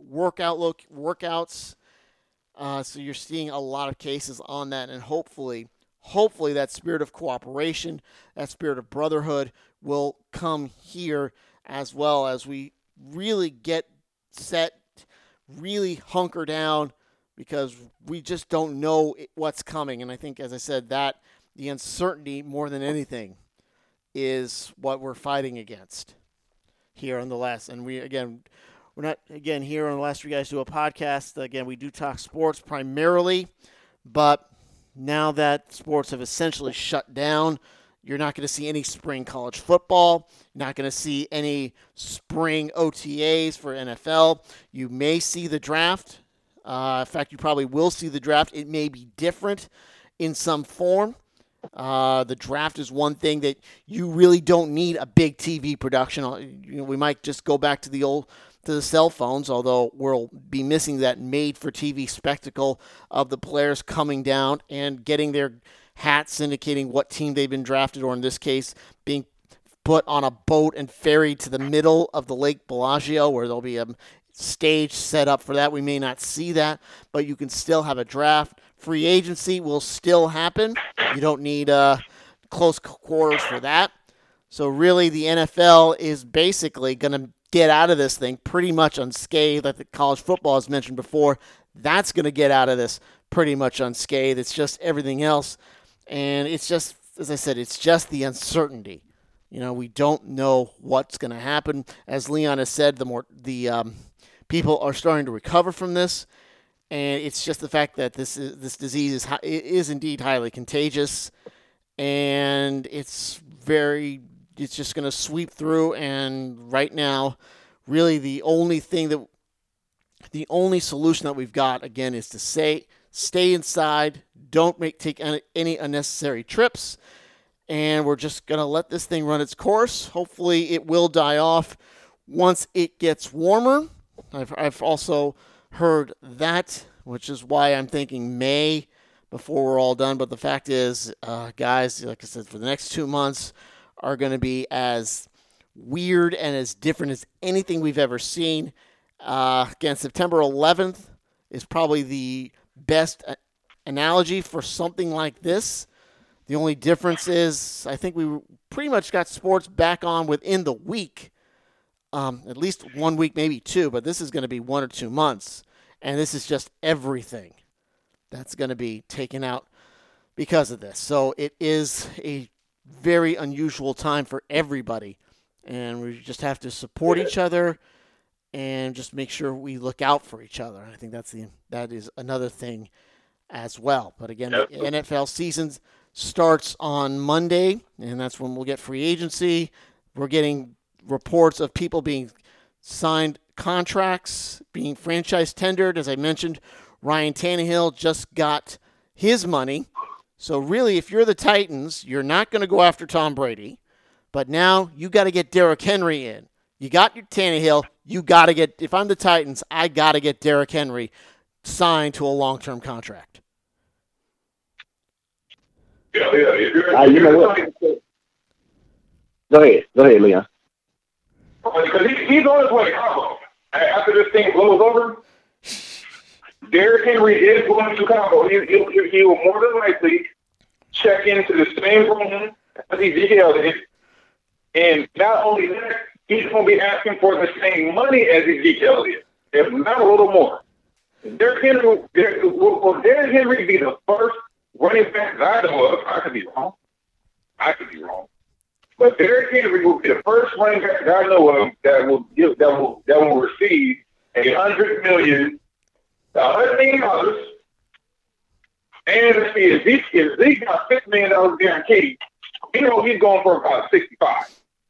workout look workouts. Uh, so you're seeing a lot of cases on that, and hopefully, hopefully that spirit of cooperation, that spirit of brotherhood will come here as well as we really get set, really hunker down, because we just don't know what's coming. And I think, as I said, that the uncertainty more than anything is what we're fighting against here on the last. And we, again, we're not, again, here on the Last Three Guys Do a Podcast. Again, we do talk sports primarily, but now that sports have essentially shut down, you're not going to see any spring college football. You're not going to see any spring O T As for N F L. You may see the draft. Uh, in fact, you probably will see the draft. It may be different in some form. Uh, the draft is one thing that you really don't need a big T V production. You know, we might just go back to the old to the cell phones, although we'll be missing that made-for-T V spectacle of the players coming down and getting their hats indicating what team they've been drafted, or in this case, being put on a boat and ferried to the middle of the Lake Bellagio, where there'll be a stage set up for that. We may not see that, but you can still have a draft. Free agency will still happen. You don't need uh, close quarters for that. So really, the N F L is basically going to get out of this thing pretty much unscathed. Like the college football, as mentioned before, that's going to get out of this pretty much unscathed. It's just everything else. And it's just, as I said, it's just the uncertainty. You know, we don't know what's going to happen. As Leon has said, the more the um, people are starting to recover from this, and it's just the fact that this is, this disease is is indeed highly contagious, and it's very it's just going to sweep through. And right now, really the only thing that the only solution that we've got again is to say stay inside, don't make take any unnecessary trips. And we're just going to let this thing run its course. Hopefully it will die off once it gets warmer. I've, I've also heard that, which is why I'm thinking May before we're all done. But the fact is, uh, guys, like I said, for the next two months are going to be as weird and as different as anything we've ever seen. Uh, again, September eleventh is probably the best analogy for something like this. The only difference is I think we pretty much got sports back on within the week, um, at least one week, maybe two, but this is going to be one or two months, and this is just everything that's going to be taken out because of this. So it is a very unusual time for everybody, and we just have to support each other and just make sure we look out for each other. And I think that's the that is another thing as well. But again, the N F L season's starts on Monday, and that's when we'll get free agency. We're getting reports of people being signed contracts, being franchise tendered. As I mentioned, Ryan Tannehill just got his money. So really, if you're the Titans, you're not going to go after Tom Brady, but now you got to get Derrick Henry in. You got your Tannehill. You got to get, if I'm the Titans, I got to get Derrick Henry signed to a long-term contract. Yeah, yeah. If you're, Uh, if you you're know what? Titans, Go ahead. Go ahead, Leon. because he, he's on his way to Cabo. After this thing blows over, Derrick Henry is going to Cabo. He, he, he will more than likely check into the same room as Ezekiel Elliott. And not only that, he's going to be asking for the same money as Ezekiel Elliott, if not a little more. Derrick Henry, Derrick, will, will Derrick Henry be the first running back that I know of? I could be wrong. I could be wrong. But Derrick Henry will be the first running back that I know of that will give, that will that will receive a hundred million, a hundred million dollars, and let's see, if he if he got six million dollars guaranteed, you know he's going for about sixty-five.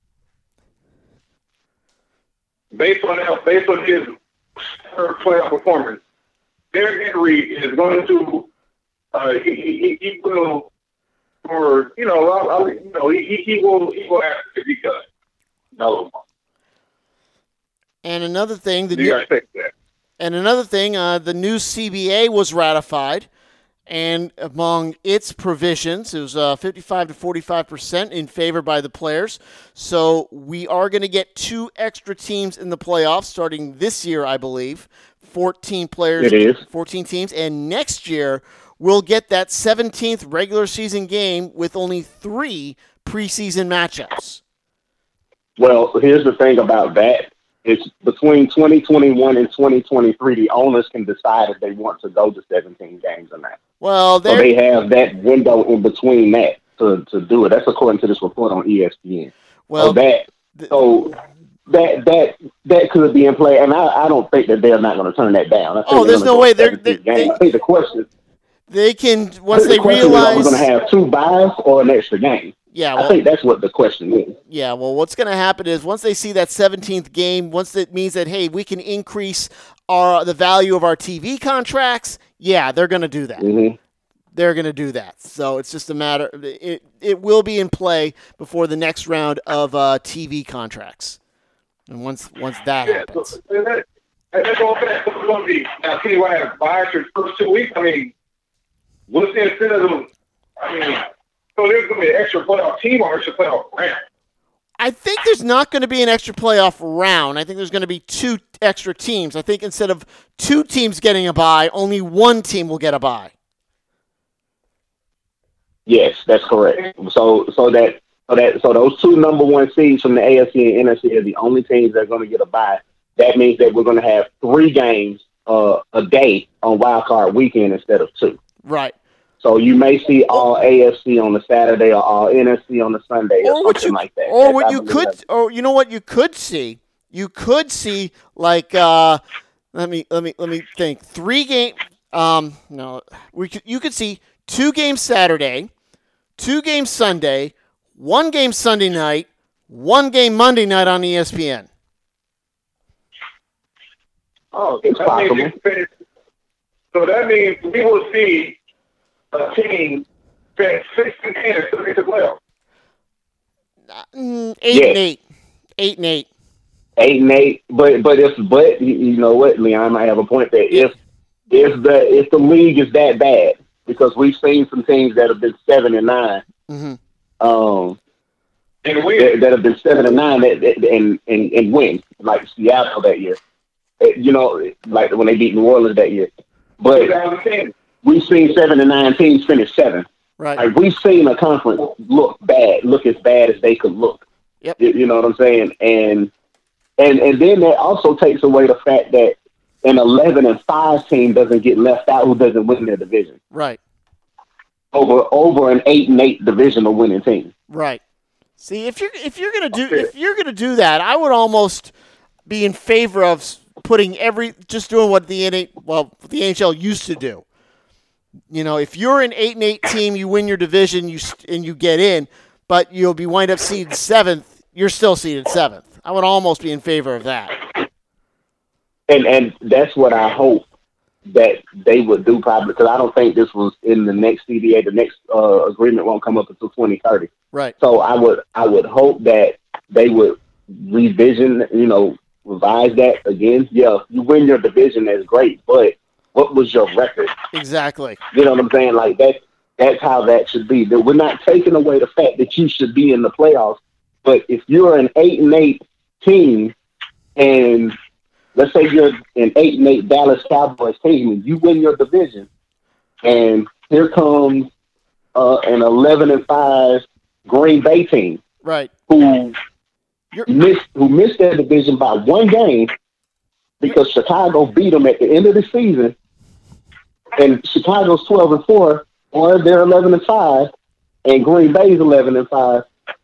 Based on that, based on his playoff performance, Derrick Henry is going to uh, he, he he will. Or you know, I, I, you know, he, he will he will ask if he does. No. And another thing, the Do new, you expect that? and another thing, uh, the new C B A was ratified And among its provisions, it was uh, fifty-five to forty-five percent in favor by the players. So we are going to get two extra teams in the playoffs starting this year, I believe. fourteen players, It is. fourteen teams. And next year, we'll get that seventeenth regular season game with only three preseason matchups. Well, here's the thing about that. It's between twenty twenty-one and twenty twenty-three, the owners can decide if they want to go to seventeen games or not. Well, so they have that window in between that to, to do it. That's according to this report on E S P N. Well, so that th- so that that that could be in play, and I, I don't think that they're not going to turn that down. I think oh, there's no way they're. They, they, I think the question. They can once the they realize we're going to have two buys or an extra game. Yeah, well, I think that's what the question is. Yeah, well, what's going to happen is once they see that seventeenth game, once it means that, hey, we can increase our the value of our T V contracts, yeah, they're going to do that. Mm-hmm. They're going to do that. So it's just a matter – it it will be in play before the next round of uh, T V contracts. And once once that yeah, happens. So, and that, and that's all that's going to be – now, see, when I have buyers for the first two weeks, I mean, what's the incentive of – I mean – so there's going to be an extra playoff team or extra playoff round? I think there's not going to be an extra playoff round. I think there's going to be two extra teams. I think instead of two teams getting a bye, only one team will get a bye. Yes, that's correct. So so that so that so those two number one seeds from the A F C and N F C are the only teams that are going to get a bye. That means that we're going to have three games uh, a day on Wild Card Weekend instead of two. Right. So you may see all A F C on the Saturday or all N F C on the Sunday or, or something you, like that. Or That's what you could, that. or you know what you could see, you could see like uh, let me let me let me think. Three game, um, no, we could, you could see two games Saturday, two games Sunday, one game Sunday night, one game Monday night on E S P N. Oh, it's that possible. Means so that means we will see a team finish six and ten to make the playoffs. Mm, eight yes. and eight, eight and eight, eight and eight. But but if but you know what, Leon might have a point there. If if the if the league is that bad, because we've seen some teams that have been seven and nine, mm-hmm. um, and win. That, that have been seven and nine that, that, and and and win like Seattle that year. You know, like when they beat New Orleans that year. But we've seen seven and nine teams finish seven. Right. Like we've seen a conference look bad, look as bad as they could look. Yep. You, you know what I'm saying? And and and then that also takes away the fact that an eleven and five team doesn't get left out who doesn't win their division. Right. Over over an eight and eight divisional winning team. Right. See, if you're if you're gonna do if you're gonna do that, I would almost be in favor of putting every just doing what the N H L, well the N H L used to do. You know, if you're an eight and eight team, you win your division, you and you get in, but you'll be wind up seeded seventh. You're still seeded seventh. I would almost be in favor of that. And and that's what I hope that they would do, probably, because I don't think this was in the next C B A. The next uh, agreement won't come up until twenty thirty. Right. So I would I would hope that they would revision, you know, revise that again. Yeah, you win your division, that's great, but what was your record? Exactly. You know what I'm saying? Like that. That's how that should be. That we're not taking away the fact that you should be in the playoffs, but if you're an eight and eight team, and let's say you're an eight and eight Dallas Cowboys team, and you win your division, and here comes uh, an eleven and five Green Bay team, right? Who you're- missed who missed their division by one game because Chicago beat them at the end of the season, and Chicago's twelve and four. Or they're eleven and five, and Green Bay's eleven and five.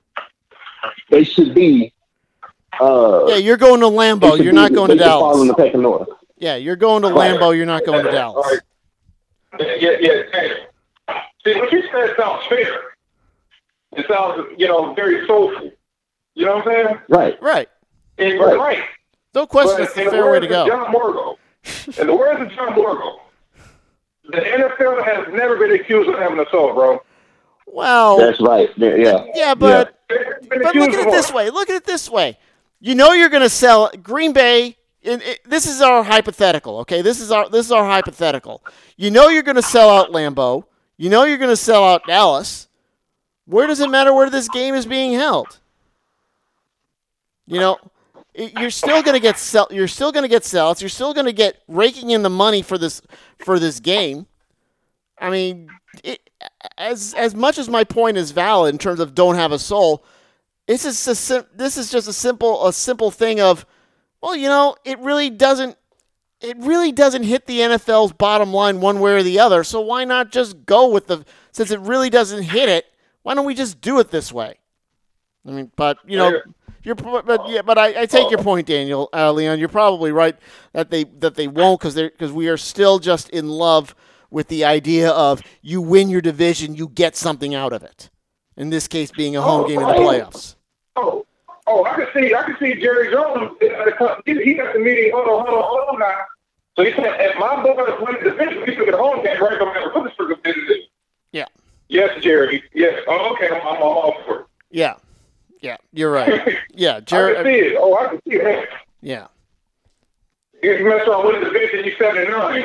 They should be. Uh, yeah, you're going to Lambeau. You're not going to Dallas. Fall in the pecking order. Yeah, you're going to right. Lambeau. You're not going to Dallas. Right. Yeah, yeah. yeah. See, what you said sounds fair. It sounds, you know, very soulful. You know what I'm saying? Right. Right. And you're right. right. No question. But It's the fair way to go. John Morgo. In the words of John Morgo. The N F L has never been accused of having a soul, bro. Well, that's right. Yeah, yeah, but yeah. but look at it this way. Look at it this way. You know you're going to sell Green Bay. and it, this is our hypothetical, okay? This is our this is our hypothetical. You know you're going to sell out Lambeau. You know you're going to sell out Dallas. Where does it matter where this game is being held? You know, it, you're still going to get sell. You're still going to get sellouts. You're still going to get raking in the money for this for this game. I mean, it, as as much as my point is valid in terms of don't have a soul, this is a, this is just a simple a simple thing of, well, you know, it really doesn't it really doesn't hit the N F L's bottom line one way or the other. So why not just go with the since it really doesn't hit it? Why don't we just do it this way? I mean, but you know, you're but yeah, but I, I take your point, Daniel, uh, Leon. You're probably right that they that they won't because they because we are still just in love with the idea of you win your division, you get something out of it. In this case, being a home oh, game in the playoffs. Oh, oh, I can see, I can see Jerry Jones. He, he got the meeting. Hold on, hold on, hold on now. So he said, if my boys win the division, we took it home game right over there. Pittsburgh division. Yeah. Yes, Jerry. Yes. Oh, okay, I'm, I'm all for it. Yeah. Yeah, you're right. Yeah, Jerry. I can see it. Oh, I can see that. Yeah. If you mess around with the division, you seven and nine.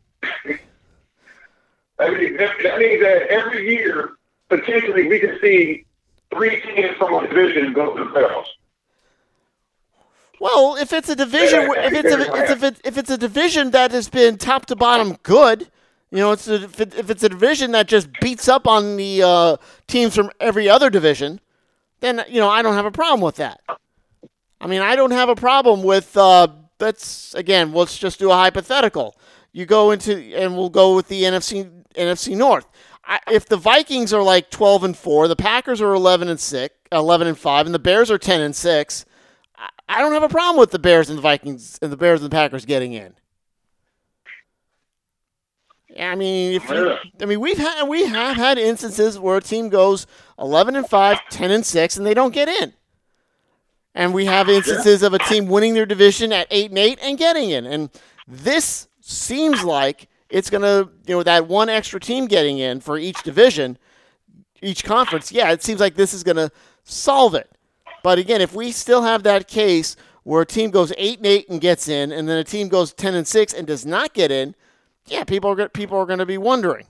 That means that means that every year, potentially, we can see three teams from a division go to the playoffs. Well, if it's a division, if it's a, if it's if it's a division that has been top to bottom good, you know, it's a, if, it, if it's a division that just beats up on the uh, teams from every other division, then you know I don't have a problem with that. I mean, I don't have a problem with. Uh, let's again, let's just do a hypothetical. You go into, and we'll go with the N F C N F C North. I, if the Vikings are like twelve and four, the Packers are eleven and six, eleven and five, and the Bears are ten and six, I, I don't have a problem with the Bears and the Vikings and the Bears and the Packers getting in. I mean, if you, I mean, we've had we have had instances where a team goes eleven and five, ten and six, and they don't get in. And we have instances of a team winning their division at eight and eight and getting in. And this seems like it's going to, you know, that one extra team getting in for each division, each conference. Yeah, it seems like this is going to solve it. But again, if we still have that case where a team goes eight and eight and gets in, and then a team goes ten and six and does not get in, yeah, people are people are going to be wondering.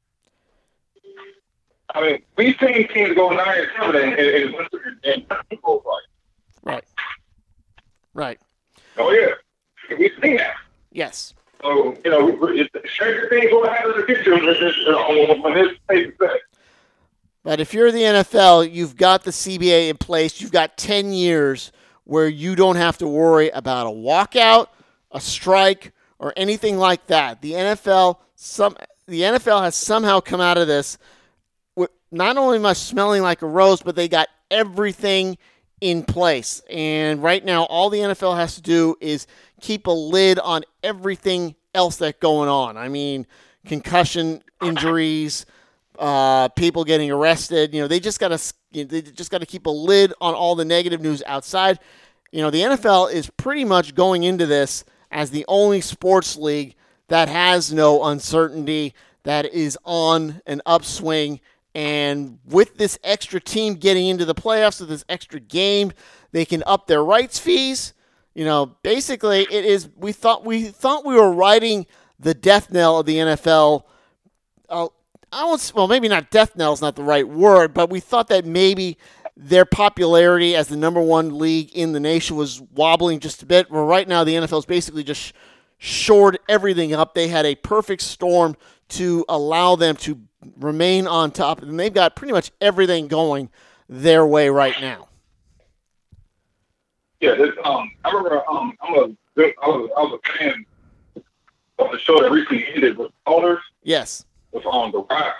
I mean, we've seen teams go nine and seven and and, and, and right, right. Oh yeah, we've seen that. Yes. So you know, stranger things will happen in the future when this takes effect. But if you're the N F L, you've got the C B A in place. You've got ten years where you don't have to worry about a walkout, a strike, or anything like that. The N F L, some the N F L has somehow come out of this with not only much smelling like a rose, but they got everything in place. And right now, all the N F L has to do is keep a lid on everything else that's going on. I mean, concussion injuries, uh, people getting arrested. You know, they just got to you know, they just got to keep a lid on all the negative news outside. You know, the N F L is pretty much going into this as the only sports league that has no uncertainty, that is on an upswing. And with this extra team getting into the playoffs, with this extra game, they can up their rights fees. You know, basically, it is. We thought we thought we were riding the death knell of the N F L. Uh, I won't. Well, maybe not death knell is not the right word, but we thought that maybe their popularity as the number one league in the nation was wobbling just a bit. Well, right now, the N F L is basically just shored everything up. They had a perfect storm to allow them to remain on top, and they've got pretty much everything going their way right now. Yeah, this, um, I remember um, I'm a, I was, I was a fan of the show that recently ended with Owners. Yes. Was on The Rock.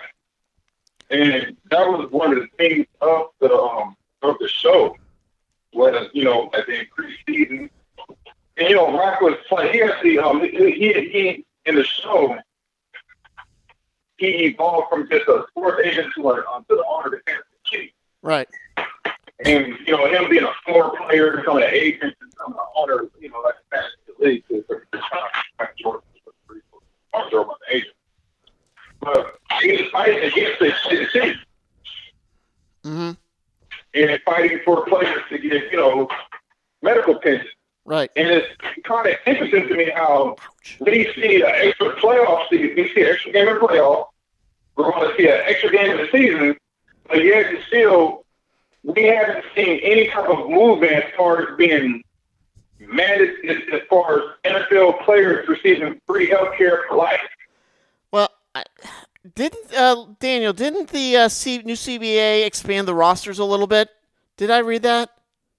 And that was one of the things of the um, of the show was, you know, at the preseason. And, you know, Rock was playing. He actually, um, he, he, he, in the show, he evolved from just a sports agent to, a, um, to the owner of the Kansas City. Right. And, you know, him being a former player, becoming an agent, becoming an owner, you know, that's the league. I'm sure about the agent. But he was fighting against the city. Mm-hmm. And fighting for players to get, you know, medical pension. Right. And it's kind of interesting to me how we see an extra playoff season, we see an extra game in the playoff, we're going to see an extra game in the season, but yet it's still, we haven't seen any type of movement as far as being managed, as far as N F L players receiving free health care for life. Well, I, didn't, uh, Daniel, didn't the uh, C, new C B A expand the rosters a little bit? Did I read that?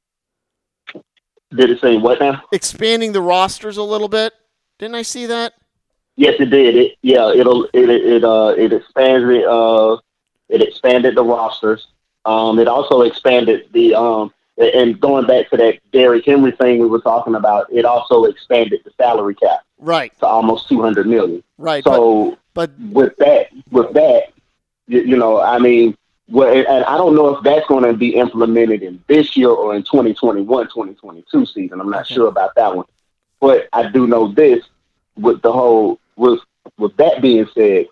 Did it say what now? Expanding the rosters a little bit. Didn't I see that? Yes, it did. It yeah, it'll it it uh it expanded uh it expanded the rosters. Um, it also expanded the um and going back to that Derrick Henry thing we were talking about, it also expanded the salary cap right to almost two hundred million. Right. So, but, but with that, with that, you, you know, I mean, well, and I don't know if that's going to be implemented in this year or in twenty twenty-one, twenty twenty-two season. I'm not okay. sure about that one, but I do know this with the whole with with that being said.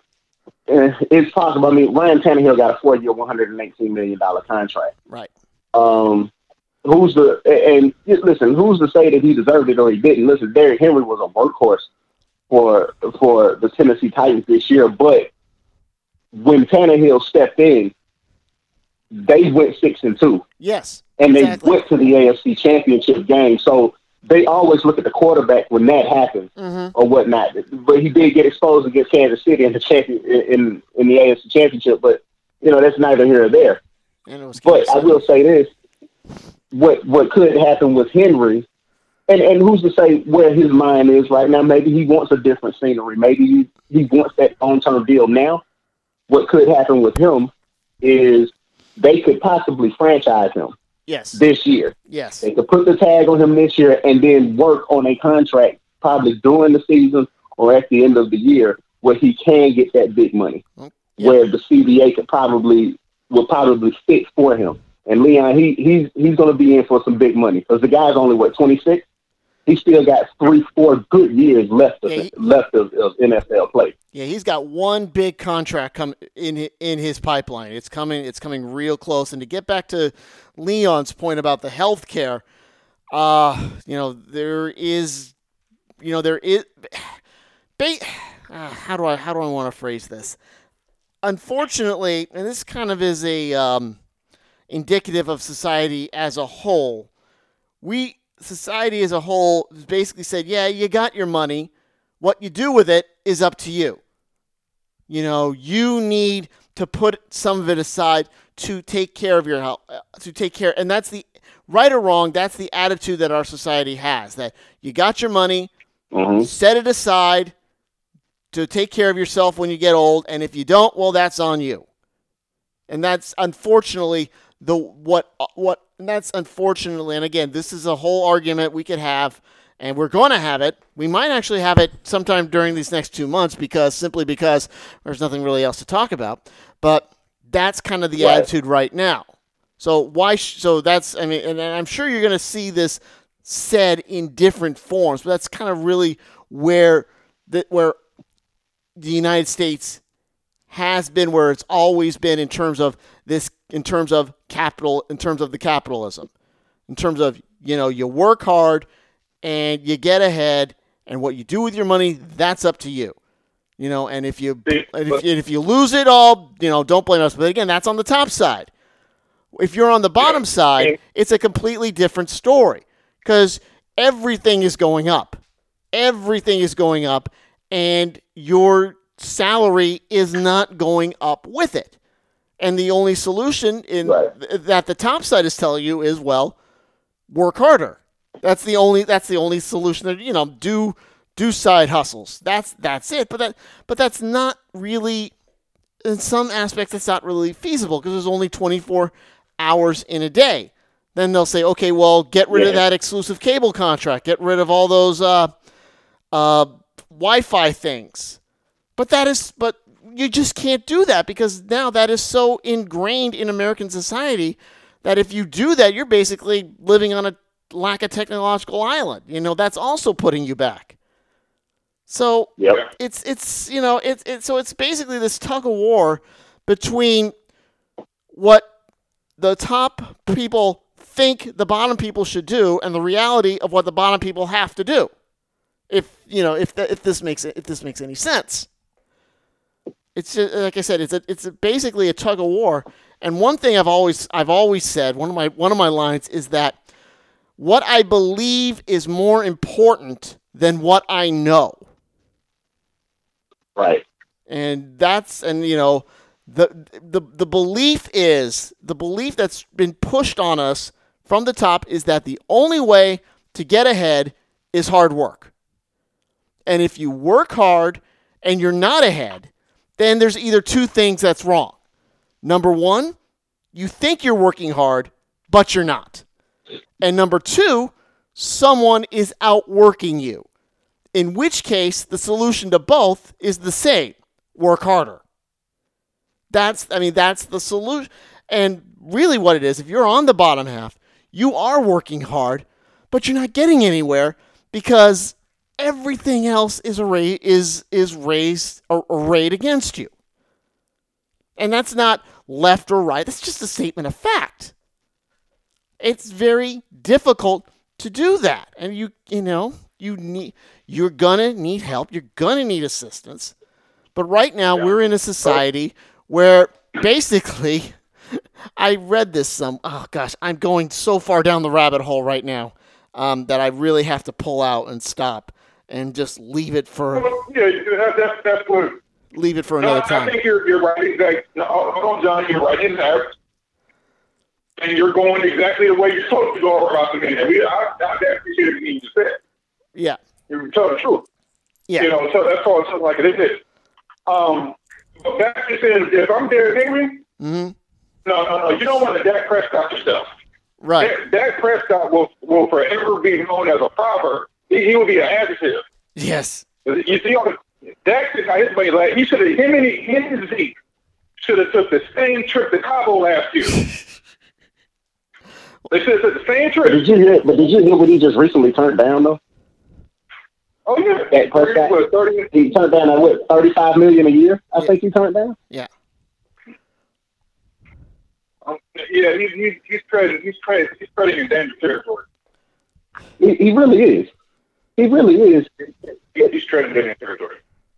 It's possible. I mean, Ryan Tannehill got a four-year, one hundred eighteen million dollars contract. Right. Um, who's the and listen? Who's to say that he deserved it or he didn't? Listen, Derrick Henry was a workhorse for for the Tennessee Titans this year, but when Tannehill stepped in, they went six and two. Yes, and they exactly. went to the A F C Championship game. So they always look at the quarterback when that happens mm-hmm. or whatnot. But he did get exposed against Kansas City in the champion in in the A F C Championship. But you know that's neither here or there. And it was but I will say this: what what could happen with Henry, and, and who's to say where his mind is right now? Maybe he wants a different scenery. Maybe he, he wants that long term deal now. What could happen with him is they could possibly franchise him. Yes. This year. Yes. They could put the tag on him this year and then work on a contract probably during the season or at the end of the year where he can get that big money. Yep. Where the C B A could probably will probably fit for him. And Leon, he he's he's gonna be in for some big money because the guy's only what, twenty-six? He still got three, four good years left of yeah, he, left of, of N F L play. Yeah, he's got one big contract come in in his pipeline. It's coming. It's coming real close. And to get back to Leon's point about the health care, uh, you know, there is, you know, there is. Ba- uh, how do I how do I want to phrase this? Unfortunately, and this kind of is a um, indicative of society as a whole. We. Society as a whole basically said, yeah, you got your money. What you do with it is up to you. You know, you need to put some of it aside to take care of your health, to take care. And that's the right or wrong. That's the attitude that our society has, that you got your money, mm-hmm. set it aside to take care of yourself when you get old. And if you don't, well, that's on you. And that's unfortunately the, what, what, And that's unfortunately, and again, this is a whole argument we could have, and we're going to have it. We might actually have it sometime during these next two months because simply because there's nothing really else to talk about. But that's kind of the right. attitude right now. So why? Sh- so that's, I mean, and I'm sure you're going to see this said in different forms, but that's kind of really where the, where the United States has been, where it's always been in terms of this, in terms of capital, in terms of the capitalism, in terms of, you know, you work hard and you get ahead, and what you do with your money, that's up to you. You know, and if you and if, and if you lose it all, you know, don't blame us. But again, that's on the top side. If you're on the bottom side, it's a completely different story because everything is going up. Everything is going up, and your salary is not going up with it. And the only solution in right. th- that the top side is telling you is, well, work harder. That's the only that's the only solution. That, you know, do do side hustles. That's that's it. But that but that's not really, in some aspects, it's not really feasible because there's only twenty-four hours in a day. Then they'll say, okay, well, get rid yeah. of that exclusive cable contract. Get rid of all those uh, uh, Wi-Fi things. But that is but. You just can't do that because now that is so ingrained in American society that if you do that, you're basically living on a lack of technological island. You know, that's also putting you back. So yep. it's, it's, you know, it's, it's, so it's basically this tug of war between what the top people think the bottom people should do and the reality of what the bottom people have to do. If you know, if the, if this makes it, if this makes any sense, it's just, like I said, it's a, it's a, basically a tug of war. And one thing I've always I've always said, one of my one of my lines is that what I believe is more important than what I know. Right. And that's and you know the the the belief is the belief that's been pushed on us from the top is that the only way to get ahead is hard work. And if you work hard and you're not ahead, then there's either two things that's wrong. Number one, you think you're working hard, but you're not. And number two, someone is outworking you. In which case, the solution to both is the same. Work harder. That's, I mean, that's the solution. And really what it is, if you're on the bottom half, you are working hard, but you're not getting anywhere because everything else is array, is is raised or arrayed against you. And that's not left or right. That's just a statement of fact. It's very difficult to do that. And you you know, you need you're gonna need help, you're gonna need assistance. But right now yeah. we're in a society where basically I read this some oh gosh, I'm going so far down the rabbit hole right now um, that I really have to pull out and stop and just leave it for well, yeah, that's that's what leave it for another no, time. I think you're you're right. Exactly. No, hold on, John. You're right in there, and you're going exactly the way you're supposed to go about the minute. We, I, I appreciate everything you said. Yeah, you're telling the truth. Yeah, you know, so that's all it's like it is. Um, but back to saying, if I'm Derrick Henry, mm-hmm. no, no, no, you don't want to Dak Prescott yourself. Right. Dak, Dak Prescott will will forever be known as a proverb. He, he will be an adjective. Yes. You see, on the Dak got his money like he should have. Him and he, him and Zeke should have took the same trip to Cabo last year. They should have took the same trip. But did you hear? But did you hear what he just recently turned down though? Oh yeah, Dak Prescott. What, thirty He turned down at what thirty-five million a year. I yeah. think he turned down. Yeah. Um, yeah, he's he's he's treading he's treading he's treading in dangerous territory. He, he really is. He really is. He's treading in dangerous territory.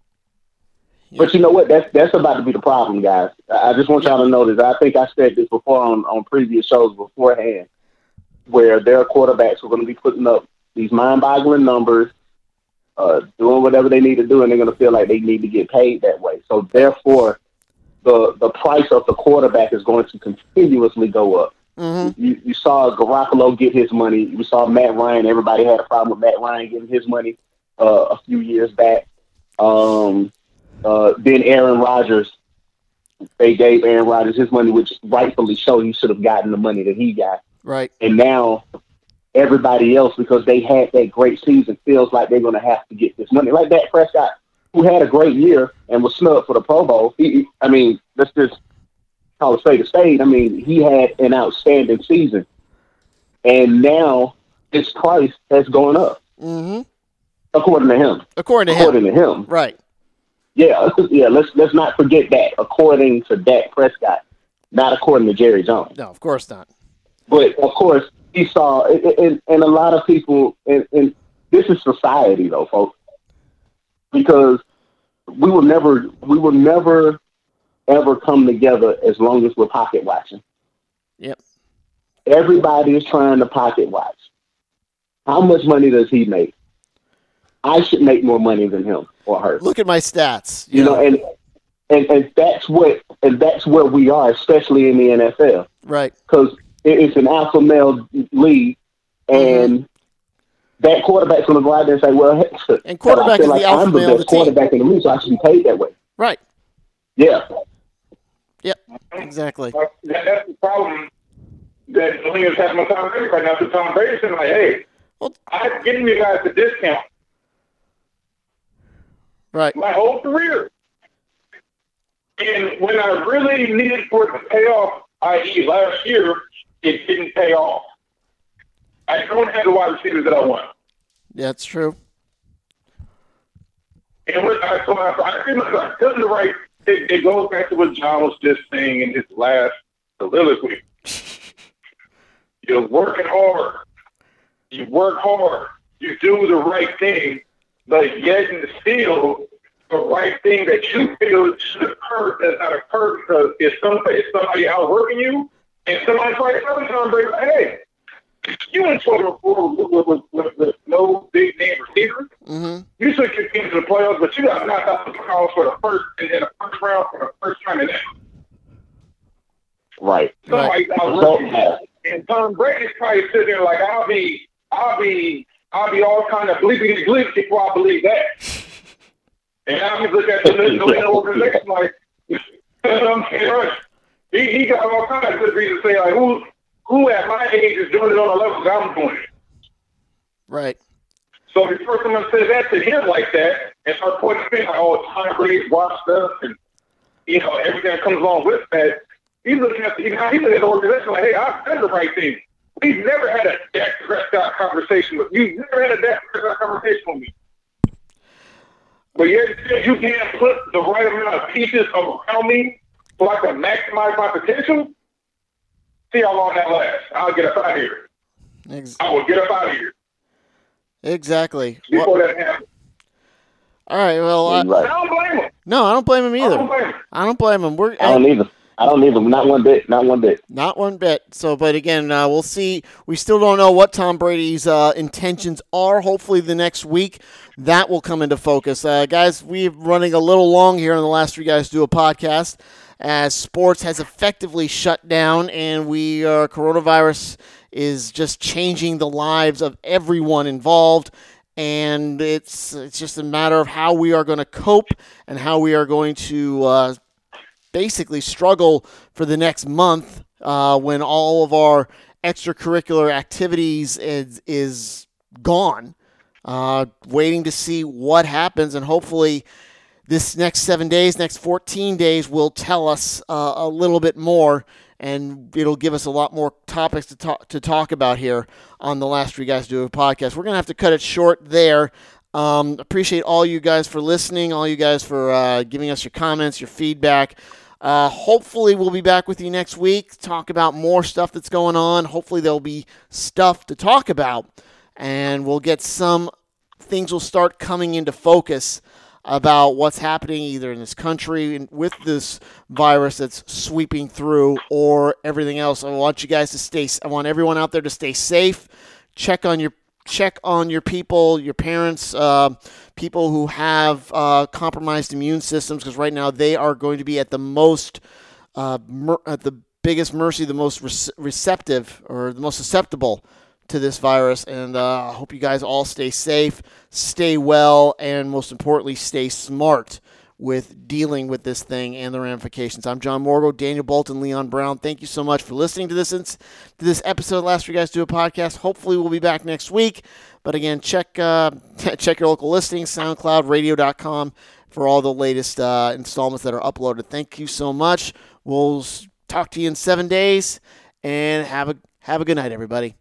Yeah. But you know what? That's that's about to be the problem, guys. I just want y'all to notice. I think I said this before on, on previous shows beforehand, where their quarterbacks are going to be putting up these mind-boggling numbers, uh, doing whatever they need to do, and they're going to feel like they need to get paid that way. So therefore, the the price of the quarterback is going to continuously go up. Mm-hmm. You, you saw Garoppolo get his money. You saw Matt Ryan. Everybody had a problem with Matt Ryan getting his money uh, a few years back. Um, uh, then Aaron Rodgers, they gave Aaron Rodgers his money, which rightfully so he should have gotten the money that he got. Right. And now everybody else, because they had that great season, feels like they're going to have to get this money. Like Dak Prescott, who had a great year and was snubbed for the Pro Bowl. He, I mean, let's just call it spade a spade. I mean, he had an outstanding season. And now his price has gone up. Mm-hmm. According to him. According to according him. to him. Right. Yeah, yeah. Let's let's not forget that. According to Dak Prescott, not according to Jerry Jones. No, of course not. But of course, he saw, and, and a lot of people, and, and this is society, though, folks, because we will never, we will never, ever come together as long as we're pocket watching. Yep. Everybody is trying to pocket watch. How much money does he make? I should make more money than him or her. Look at my stats. You, you know, know, and and and that's what and that's where we are, especially in the N F L. Right. Because it's an alpha male league, and mm-hmm. that quarterback's going to go out there and say, "Well, and quarterback I feel is like the alpha I'm the male of best the team. quarterback in the league, so I should be paid that way." Right. Yeah. Yep. Exactly. That, that's the problem that the league is having with Tom Brady right now. So Tom Brady's saying, like, "Hey, well, I'm giving you guys the discount." Right. My whole career. And when I really needed for it to pay off, that is last year, it didn't pay off. I don't have the wide receivers that I want. Yeah, that's true. And when I, so I, I feel like I couldn't write, it, it goes back to what John was just saying in his last soliloquy. You're working hard. You work hard. You do the right thing, but yet and still, the right thing that you feel should occur does not occur because if somebody, if somebody outworking you, and somebody tries to tell you, hey, you went to a with, with, with, with, with no big name receiver. Mm-hmm. You took your team to the playoffs, but you got knocked out the playoffs for the first and then the first round for the first time in that. Right. Somebody's right. outworking you. And Tom Brady's probably sitting there like, I'll be, I'll be, I'll be all kind of bleepy bleep before I believe that. And now he's looking at the, the, the organization like, I'm saying, he, he got all kinds of good reasons to say, like, who, who at my age is doing it on the level that I'm doing it? Right. So before someone says that to him like that and starts pointing the finger, like, oh, Tom Brady's watched us and, you know, everything that comes along with that, he's looking at the, he's looking at the organization like, hey, I've done the right thing. We've never had a Dak Prescott conversation with you. You've never had a Dak Prescott conversation with me. But yet you can't put the right amount of pieces around me so I can maximize my potential. See how long that lasts. I'll get up out of here. Ex- I will get up out of here. Exactly. Before well, that happens. All right. Well, uh, right. I don't blame him. No, I don't blame him either. I don't blame him. I don't blame him. We're. I don't either. I don't either. Not one bit. Not one bit. Not one bit. So, but again, uh, we'll see. We still don't know what Tom Brady's uh, intentions are. Hopefully, the next week that will come into focus. Uh, guys, we're running a little long here on the last three guys do a podcast, as sports has effectively shut down, and we uh, coronavirus is just changing the lives of everyone involved. And it's it's just a matter of how we are going to cope and how we are going to uh, basically struggle for the next month uh, when all of our extracurricular activities is, is gone. Uh, waiting to see what happens, and hopefully this next seven days, next fourteen days will tell us uh, a little bit more, and it'll give us a lot more topics to talk to talk about here on the Last Three Guys Do a Podcast. We're going to have to cut it short there. Um, appreciate all you guys for listening, all you guys for uh, giving us your comments, your feedback. Uh, hopefully we'll be back with you next week, talk about more stuff that's going on. Hopefully there'll be stuff to talk about, and we'll get some things will start coming into focus about what's happening either in this country with this virus that's sweeping through or everything else. I want you guys to stay, I want everyone out there to stay safe. Check on your Check on your people, your parents, uh, people who have uh, compromised immune systems, because right now they are going to be at the most, uh, mer- at the biggest mercy, the most re- receptive or the most susceptible to this virus. And uh, I hope you guys all stay safe, stay well, and most importantly, stay smart with dealing with this thing and the ramifications. I'm John Morgo, Daniel Bolton, Leon Brown. Thank you so much for listening to this ins- to this episode of Last Three Guys Do a Podcast. Hopefully we'll be back next week. But again, check uh, check your local listings, SoundCloud, radio dot com for all the latest uh, installments that are uploaded. Thank you so much. We'll talk to you in seven days, and have a have a good night, everybody.